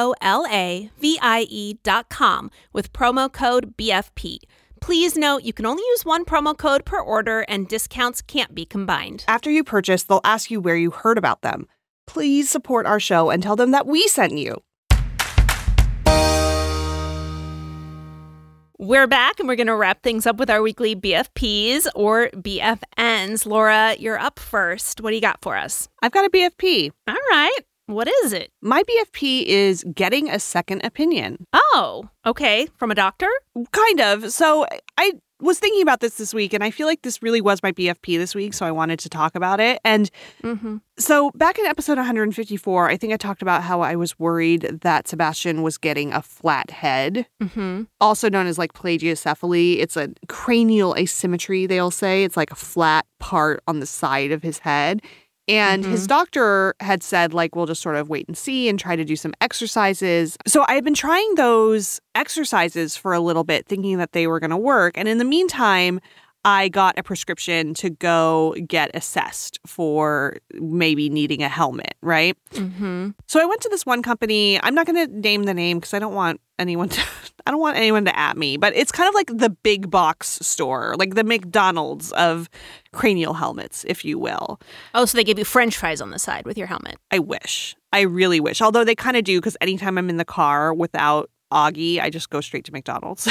LOLAVIE.com with promo code BFP. Please note you can only use one promo code per order and discounts can't be combined. After you purchase, they'll ask you where you heard about them. Please support our show and tell them that we sent you. We're back, and we're going to wrap things up with our weekly BFPs or BFNs. Laura, you're up first. What do you got for us? I've got a BFP. All right. What is it? My BFP is getting a second opinion. Oh, okay. From a doctor? Kind of. So I was thinking about this week, and I feel like this really was my BFP this week, so I wanted to talk about it. And so back in episode 154, I think I talked about how I was worried that Sebastian was getting a flat head, also known as like plagiocephaly. It's a cranial asymmetry, they'll say. It's like a flat part on the side of his head. And his doctor had said, like, we'll just sort of wait and see and try to do some exercises. So I had been trying those exercises for a little bit, thinking that they were going to work. And in the meantime, I got a prescription to go get assessed for maybe needing a helmet, right? So I went to this one company. I'm not going to name the name because I don't want anyone to at me, but it's kind of like the big box store, like the McDonald's of cranial helmets, if you will. Oh, so they give you French fries on the side with your helmet. I wish. I really wish. Although they kind of do, because anytime I'm in the car without Augie, I just go straight to McDonald's.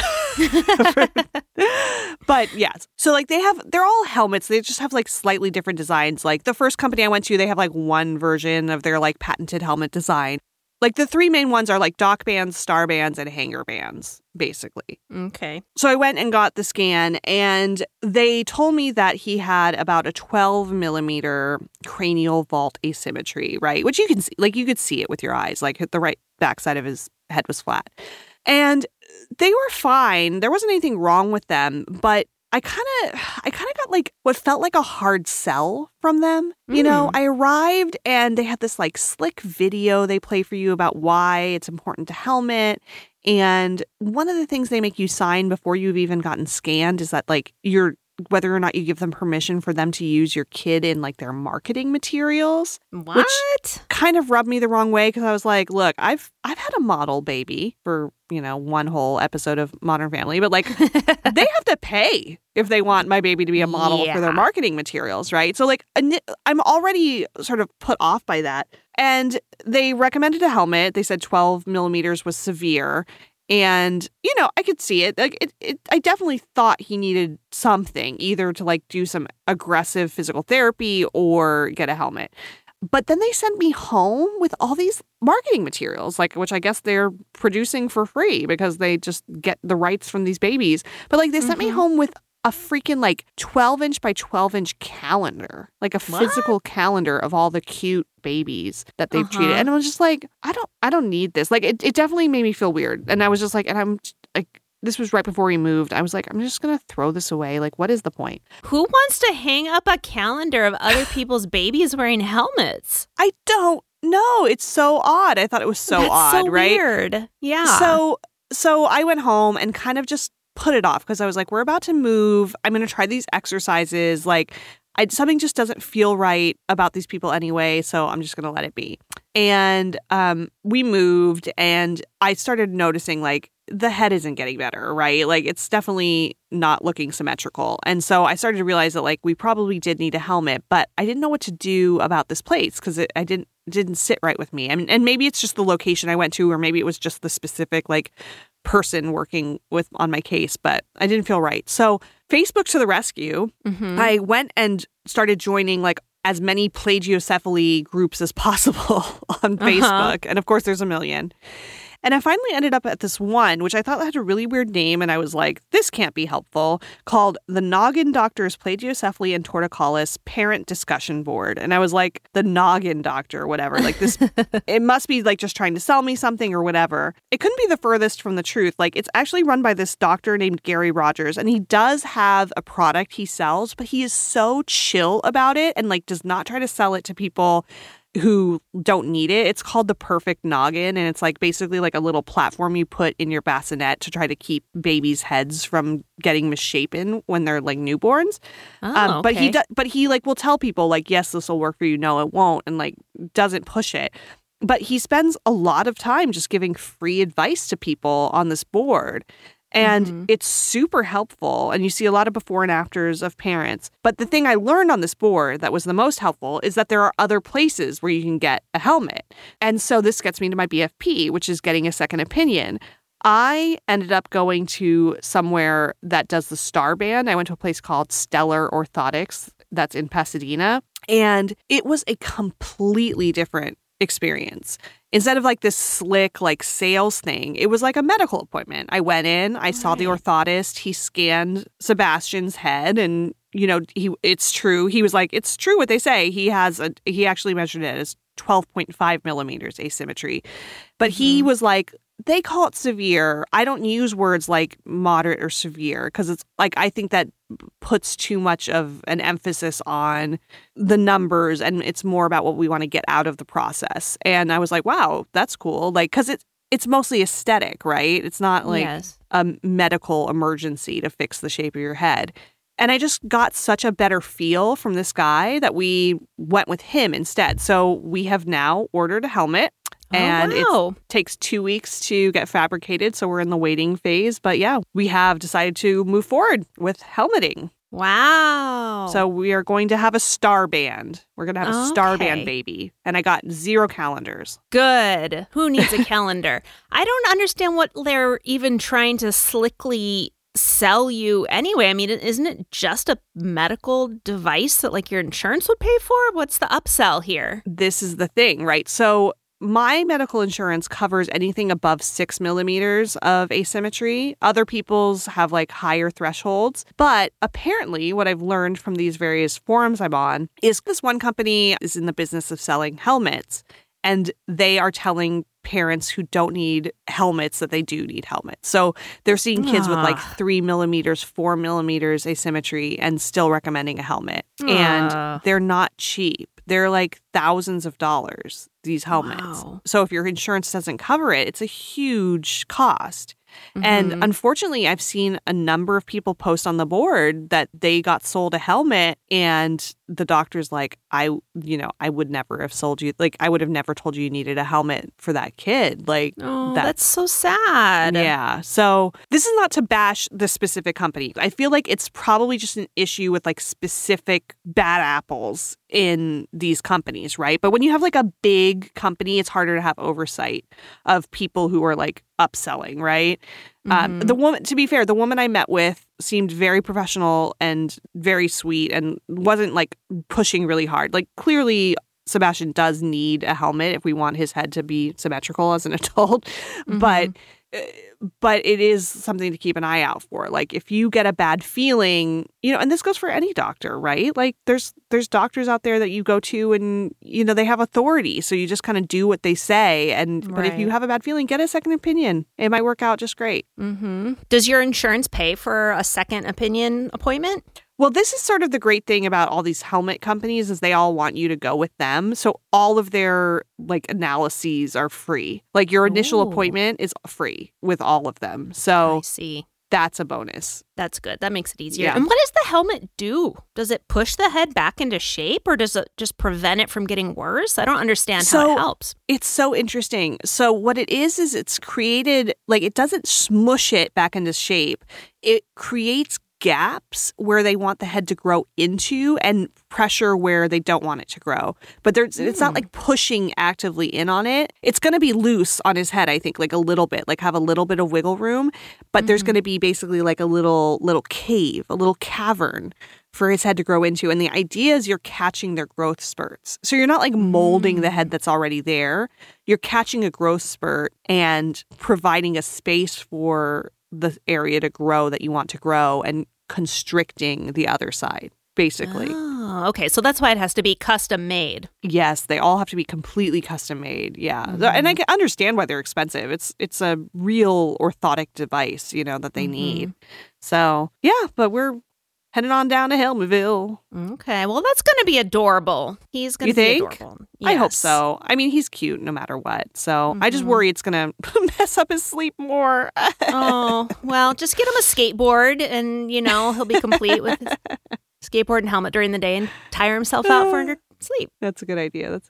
But yes. So like they're all helmets. They just have like slightly different designs. Like the first company I went to, they have like one version of their like patented helmet design. Like the three main ones are like dock bands, star bands, and hanger bands, basically. Okay. So I went and got the scan, and they told me that he had about a 12 millimeter cranial vault asymmetry, right? Which you can see, like you could see it with your eyes, like the right backside of his head was flat. And they were fine. There wasn't anything wrong with them, but I kind of got like what felt like a hard sell from them. You know, I arrived and they had this like slick video they play for you about why it's important to helmet. And one of the things they make you sign before you've even gotten scanned is that like whether or not you give them permission for them to use your kid in like their marketing materials. What? Which kind of rubbed me the wrong way because I was like, look, I've had a model baby for, you know, one whole episode of Modern Family, but like they have to pay if they want my baby to be a model for their marketing materials, right? So like I'm already sort of put off by that. And they recommended a helmet. They said 12 millimeters was severe. And, you know, I could see it. Like I definitely thought he needed something, either to like do some aggressive physical therapy or get a helmet. But then they sent me home with all these marketing materials, like which I guess they're producing for free because they just get the rights from these babies. But like they sent me home with a freaking like 12-inch by 12-inch calendar, like a physical calendar of all the cute babies that they've treated. And I was just like, I don't need this. Like it definitely made me feel weird. And I was just like, and I'm like, this was right before we moved. I was like, I'm just going to throw this away. Like, what is the point? Who wants to hang up a calendar of other people's babies wearing helmets? I don't know. It's so odd. I thought it was so odd, so right? Weird. Yeah. So I went home and kind of just put it off because I was like, we're about to move. I'm going to try these exercises. Like, something just doesn't feel right about these people anyway, so I'm just going to let it be. And we moved, and I started noticing, like, the head isn't getting better, right? Like, it's definitely not looking symmetrical. And so I started to realize that, like, we probably did need a helmet, but I didn't know what to do about this place because I didn't sit right with me. And maybe it's just the location I went to, or maybe it was just the specific, like, person working on my case, but I didn't feel right. So Facebook to the rescue. I went and started joining like as many plagiocephaly groups as possible on Facebook. And of course, there's a million. And I finally ended up at this one, which I thought had a really weird name. And I was like, this can't be helpful, called the Noggin Doctors Plagiocephaly and Torticollis Parent Discussion Board. And I was like, the Noggin Doctor, whatever. Like this, it must be like just trying to sell me something or whatever. It couldn't be the furthest from the truth. Like it's actually run by this doctor named Gary Rogers. And he does have a product he sells, but he is so chill about it and like does not try to sell it to people who don't need it. It's called the Perfect Noggin, and it's like basically like a little platform you put in your bassinet to try to keep babies' heads from getting misshapen when they're like newborns. Okay. But he like will tell people like, yes, this will work for you. No, it won't, and like doesn't push it. But he spends a lot of time just giving free advice to people on this board. And it's super helpful. And you see a lot of before and afters of parents. But the thing I learned on this board that was the most helpful is that there are other places where you can get a helmet. And so this gets me to my BFP, which is getting a second opinion. I ended up going to somewhere that does the star band. I went to a place called Stellar Orthotics that's in Pasadena. And it was a completely different experience. Instead of like this slick like sales thing, it was like a medical appointment. I went in, I saw the orthotist, he scanned Sebastian's head, and you know, it's true. He was like, it's true what they say. He actually measured it as 12.5 millimeters asymmetry. But he was like, they call it severe. I don't use words like moderate or severe because it's like, I think that puts too much of an emphasis on the numbers, and it's more about what we want to get out of the process. And I was like, wow, that's cool. Like, because it's mostly aesthetic, right? It's not like a medical emergency to fix the shape of your head. And I just got such a better feel from this guy that we went with him instead. So we have now ordered a helmet. And it takes 2 weeks to get fabricated, so we're in the waiting phase. But yeah, we have decided to move forward with helmeting. Wow. So we are going to have a star band. We're going to have a star band baby. And I got 0 calendars. Good. Who needs a calendar? I don't understand what they're even trying to slickly sell you anyway. I mean, isn't it just a medical device that like your insurance would pay for? What's the upsell here? This is the thing, right? So my medical insurance covers anything above 6 millimeters of asymmetry. Other people's have like higher thresholds. But apparently, what I've learned from these various forums I'm on is this one company is in the business of selling helmets. And they are telling parents who don't need helmets that they do need helmets. So they're seeing kids with like 3 millimeters, 4 millimeters asymmetry and still recommending a helmet. And they're not cheap. They're like thousands of dollars, these helmets. Wow. So if your insurance doesn't cover it, it's a huge cost. And unfortunately, I've seen a number of people post on the board that they got sold a helmet and the doctor's like, I would never have sold you. Like, I would have never told you needed a helmet for that kid. Like, that's so sad. Yeah. So this is not to bash the specific company. I feel like it's probably just an issue with like specific bad apples in these companies, right? But when you have like a big company, it's harder to have oversight of people who are like upselling, right? The woman, to be fair, the woman I met with seemed very professional and very sweet and wasn't like pushing really hard. Like clearly Sebastian does need a helmet if we want his head to be symmetrical as an adult. But it is something to keep an eye out for. Like if you get a bad feeling, and this goes for any doctor, right? Like there's doctors out there that you go to and, they have authority. So you just kind of do what they say. But if you have a bad feeling, get a second opinion. It might work out just great. Does your insurance pay for a second opinion appointment? Well, this is sort of the great thing about all these helmet companies is they all want you to go with them. So all of their like analyses are free. Like your initial appointment is free with all of them. So I see. That's a bonus. That's good. That makes it easier. Yeah. And what does the helmet do? Does it push the head back into shape or does it just prevent it from getting worse? I don't understand how it helps. It's so interesting. So what it is it's created, like it doesn't smush it back into shape. It creates gaps where they want the head to grow into and pressure where they don't want it to grow. But it's not like pushing actively in on it. It's going to be loose on his head, I think, like a little bit, like have a little bit of wiggle room. But there's going to be basically like a little cave, a little cavern for his head to grow into. And the idea is you're catching their growth spurts. So you're not like molding the head that's already there. You're catching a growth spurt and providing a space for the area to grow that you want to grow and constricting the other side, basically. Oh, okay. So that's why it has to be custom made. Yes, they all have to be completely custom made. Yeah. And I can understand why they're expensive. It's a real orthotic device, that they need. So, yeah, but we're heading on down to Helmville. Okay. Well, that's going to be adorable. He's going to be adorable. Yes. I hope so. I mean, he's cute no matter what. So I just worry it's going to mess up his sleep more. Oh, well, just get him a skateboard and, he'll be complete with his skateboard and helmet during the day and tire himself out for sleep. That's a good idea.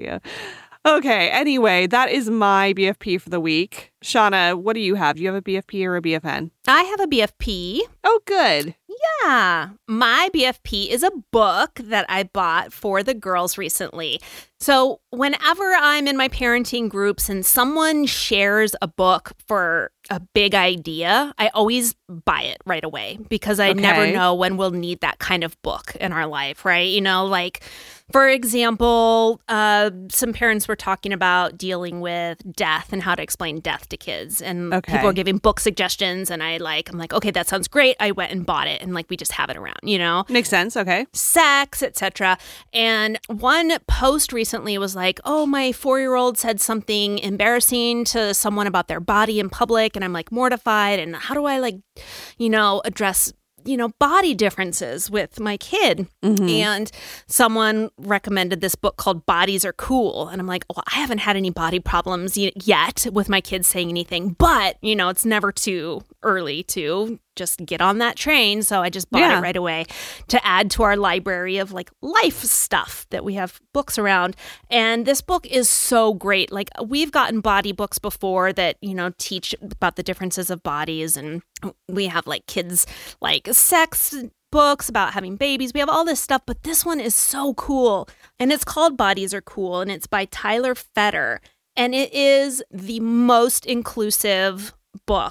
Okay, anyway, that is my BFP for the week. Shauna, what do you have? Do you have a BFP or a BFN? I have a BFP. Oh, good. Yeah. My BFP is a book that I bought for the girls recently. So whenever I'm in my parenting groups and someone shares a book for a big idea, I always buy it right away because I never know when we'll need that kind of book in our life, right? Like, for example, some parents were talking about dealing with death and how to explain death to kids. And people are giving book suggestions. And I'm like, okay, that sounds great. I went and bought it. And like, we just have it around, Makes sense. Okay. Sex, etc. And one post recently was like, oh, my 4-year-old said something embarrassing to someone about their body in public. And I'm like mortified. And how do I address body differences with my kid. And someone recommended this book called Bodies Are Cool. And I'm like, well, I haven't had any body problems yet with my kids saying anything, but, it's never too early to just get on that train. So I just bought it right away to add to our library of like life stuff that we have books around. And this book is so great. Like we've gotten body books before that, teach about the differences of bodies. And we have like kids like sex books about having babies. We have all this stuff, but this one is so cool. And it's called Bodies Are Cool. And it's by Tyler Fetter. And it is the most inclusive book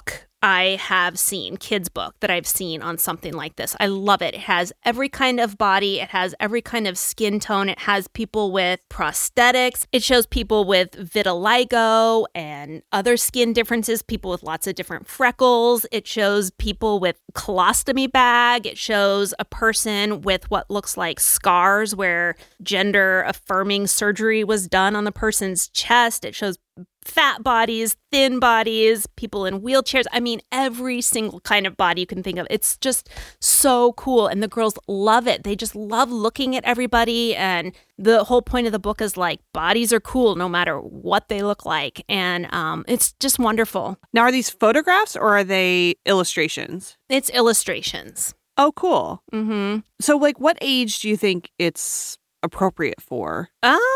I have seen, kids' book that I've seen on something like this. I love it. It has every kind of body. It has every kind of skin tone. It has people with prosthetics. It shows people with vitiligo and other skin differences, people with lots of different freckles. It shows people with colostomy bag. It shows a person with what looks like scars where gender-affirming surgery was done on the person's chest. It shows fat bodies, thin bodies, people in wheelchairs. I mean, every single kind of body you can think of. It's just so cool. And the girls love it. They just love looking at everybody. And the whole point of the book is like, bodies are cool no matter what they look like. And it's just wonderful. Now, are these photographs or are they illustrations? It's illustrations. Oh, cool. Mm-hmm. So, like, what age do you think it's appropriate for?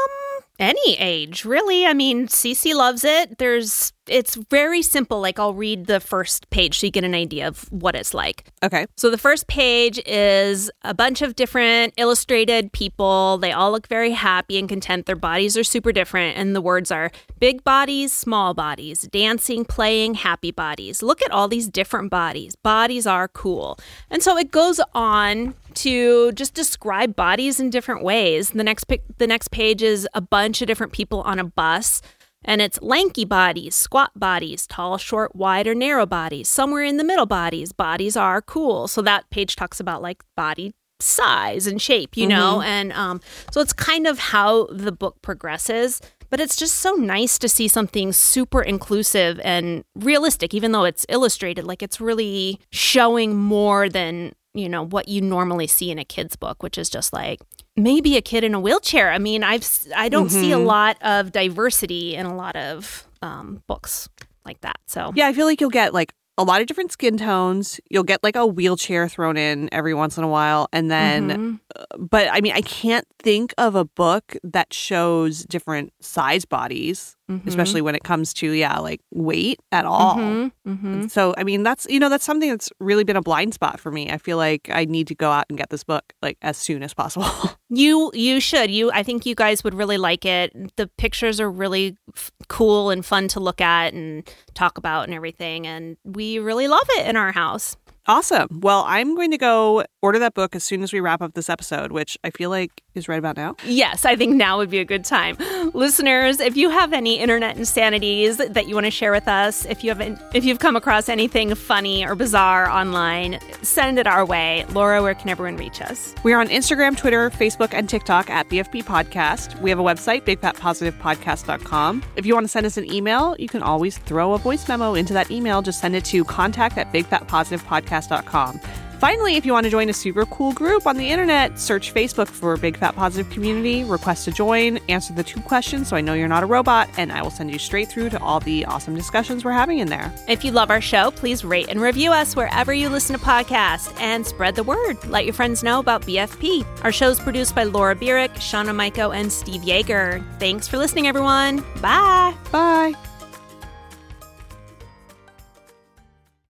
Any age, really. I mean, Cece loves it. It's very simple. Like, I'll read the first page so you get an idea of what it's like. Okay. So the first page is a bunch of different illustrated people. They all look very happy and content. Their bodies are super different. And the words are big bodies, small bodies, dancing, playing, happy bodies. Look at all these different bodies. Bodies are cool. And so it goes on to just describe bodies in different ways. The next page is a bunch of different people on a bus. And it's lanky bodies, squat bodies, tall, short, wide, or narrow bodies, somewhere in the middle bodies. Bodies are cool. So that page talks about like body size and shape, you know? And so it's kind of how the book progresses. But it's just so nice to see something super inclusive and realistic, even though it's illustrated. Like, it's really showing more than, you know, what you normally see in a kid's book, which is just like maybe a kid in a wheelchair. I mean, I don't see a lot of diversity in a lot of books like that. So yeah, I feel like you'll get like a lot of different skin tones. You'll get like a wheelchair thrown in every once in a while. And then, but I mean, I can't think of a book that shows different size bodies, especially when it comes to, like weight at all. So, I mean, that's something that's really been a blind spot for me. I feel like I need to go out and get this book like as soon as possible. You should. I think you guys would really like it. The pictures are really cool and fun to look at and talk about and everything. And we really love it in our house. Awesome. Well, I'm going to go order that book as soon as we wrap up this episode, which I feel like is right about now. Yes, I think now would be a good time. Listeners, if you have any internet insanities that you want to share with us, if you've come across anything funny or bizarre online, send it our way. Laura, where can everyone reach us? We're on Instagram, Twitter, Facebook, and TikTok at BFP Podcast. We have a website, bigfatpositivepodcast.com. If you want to send us an email, you can always throw a voice memo into that email. Just send it to contact@bigfatpositivepodcast.com. Finally, if you want to join a super cool group on the internet, search Facebook for Big Fat Positive Community, request to join, answer the 2 questions so I know you're not a robot, and I will send you straight through to all the awesome discussions we're having in there. If you love our show, please rate and review us wherever you listen to podcasts and spread the word. Let your friends know about BFP. Our show is produced by Laura Bierick, Shauna Maiko, and Steve Yeager. Thanks for listening, everyone. Bye. Bye.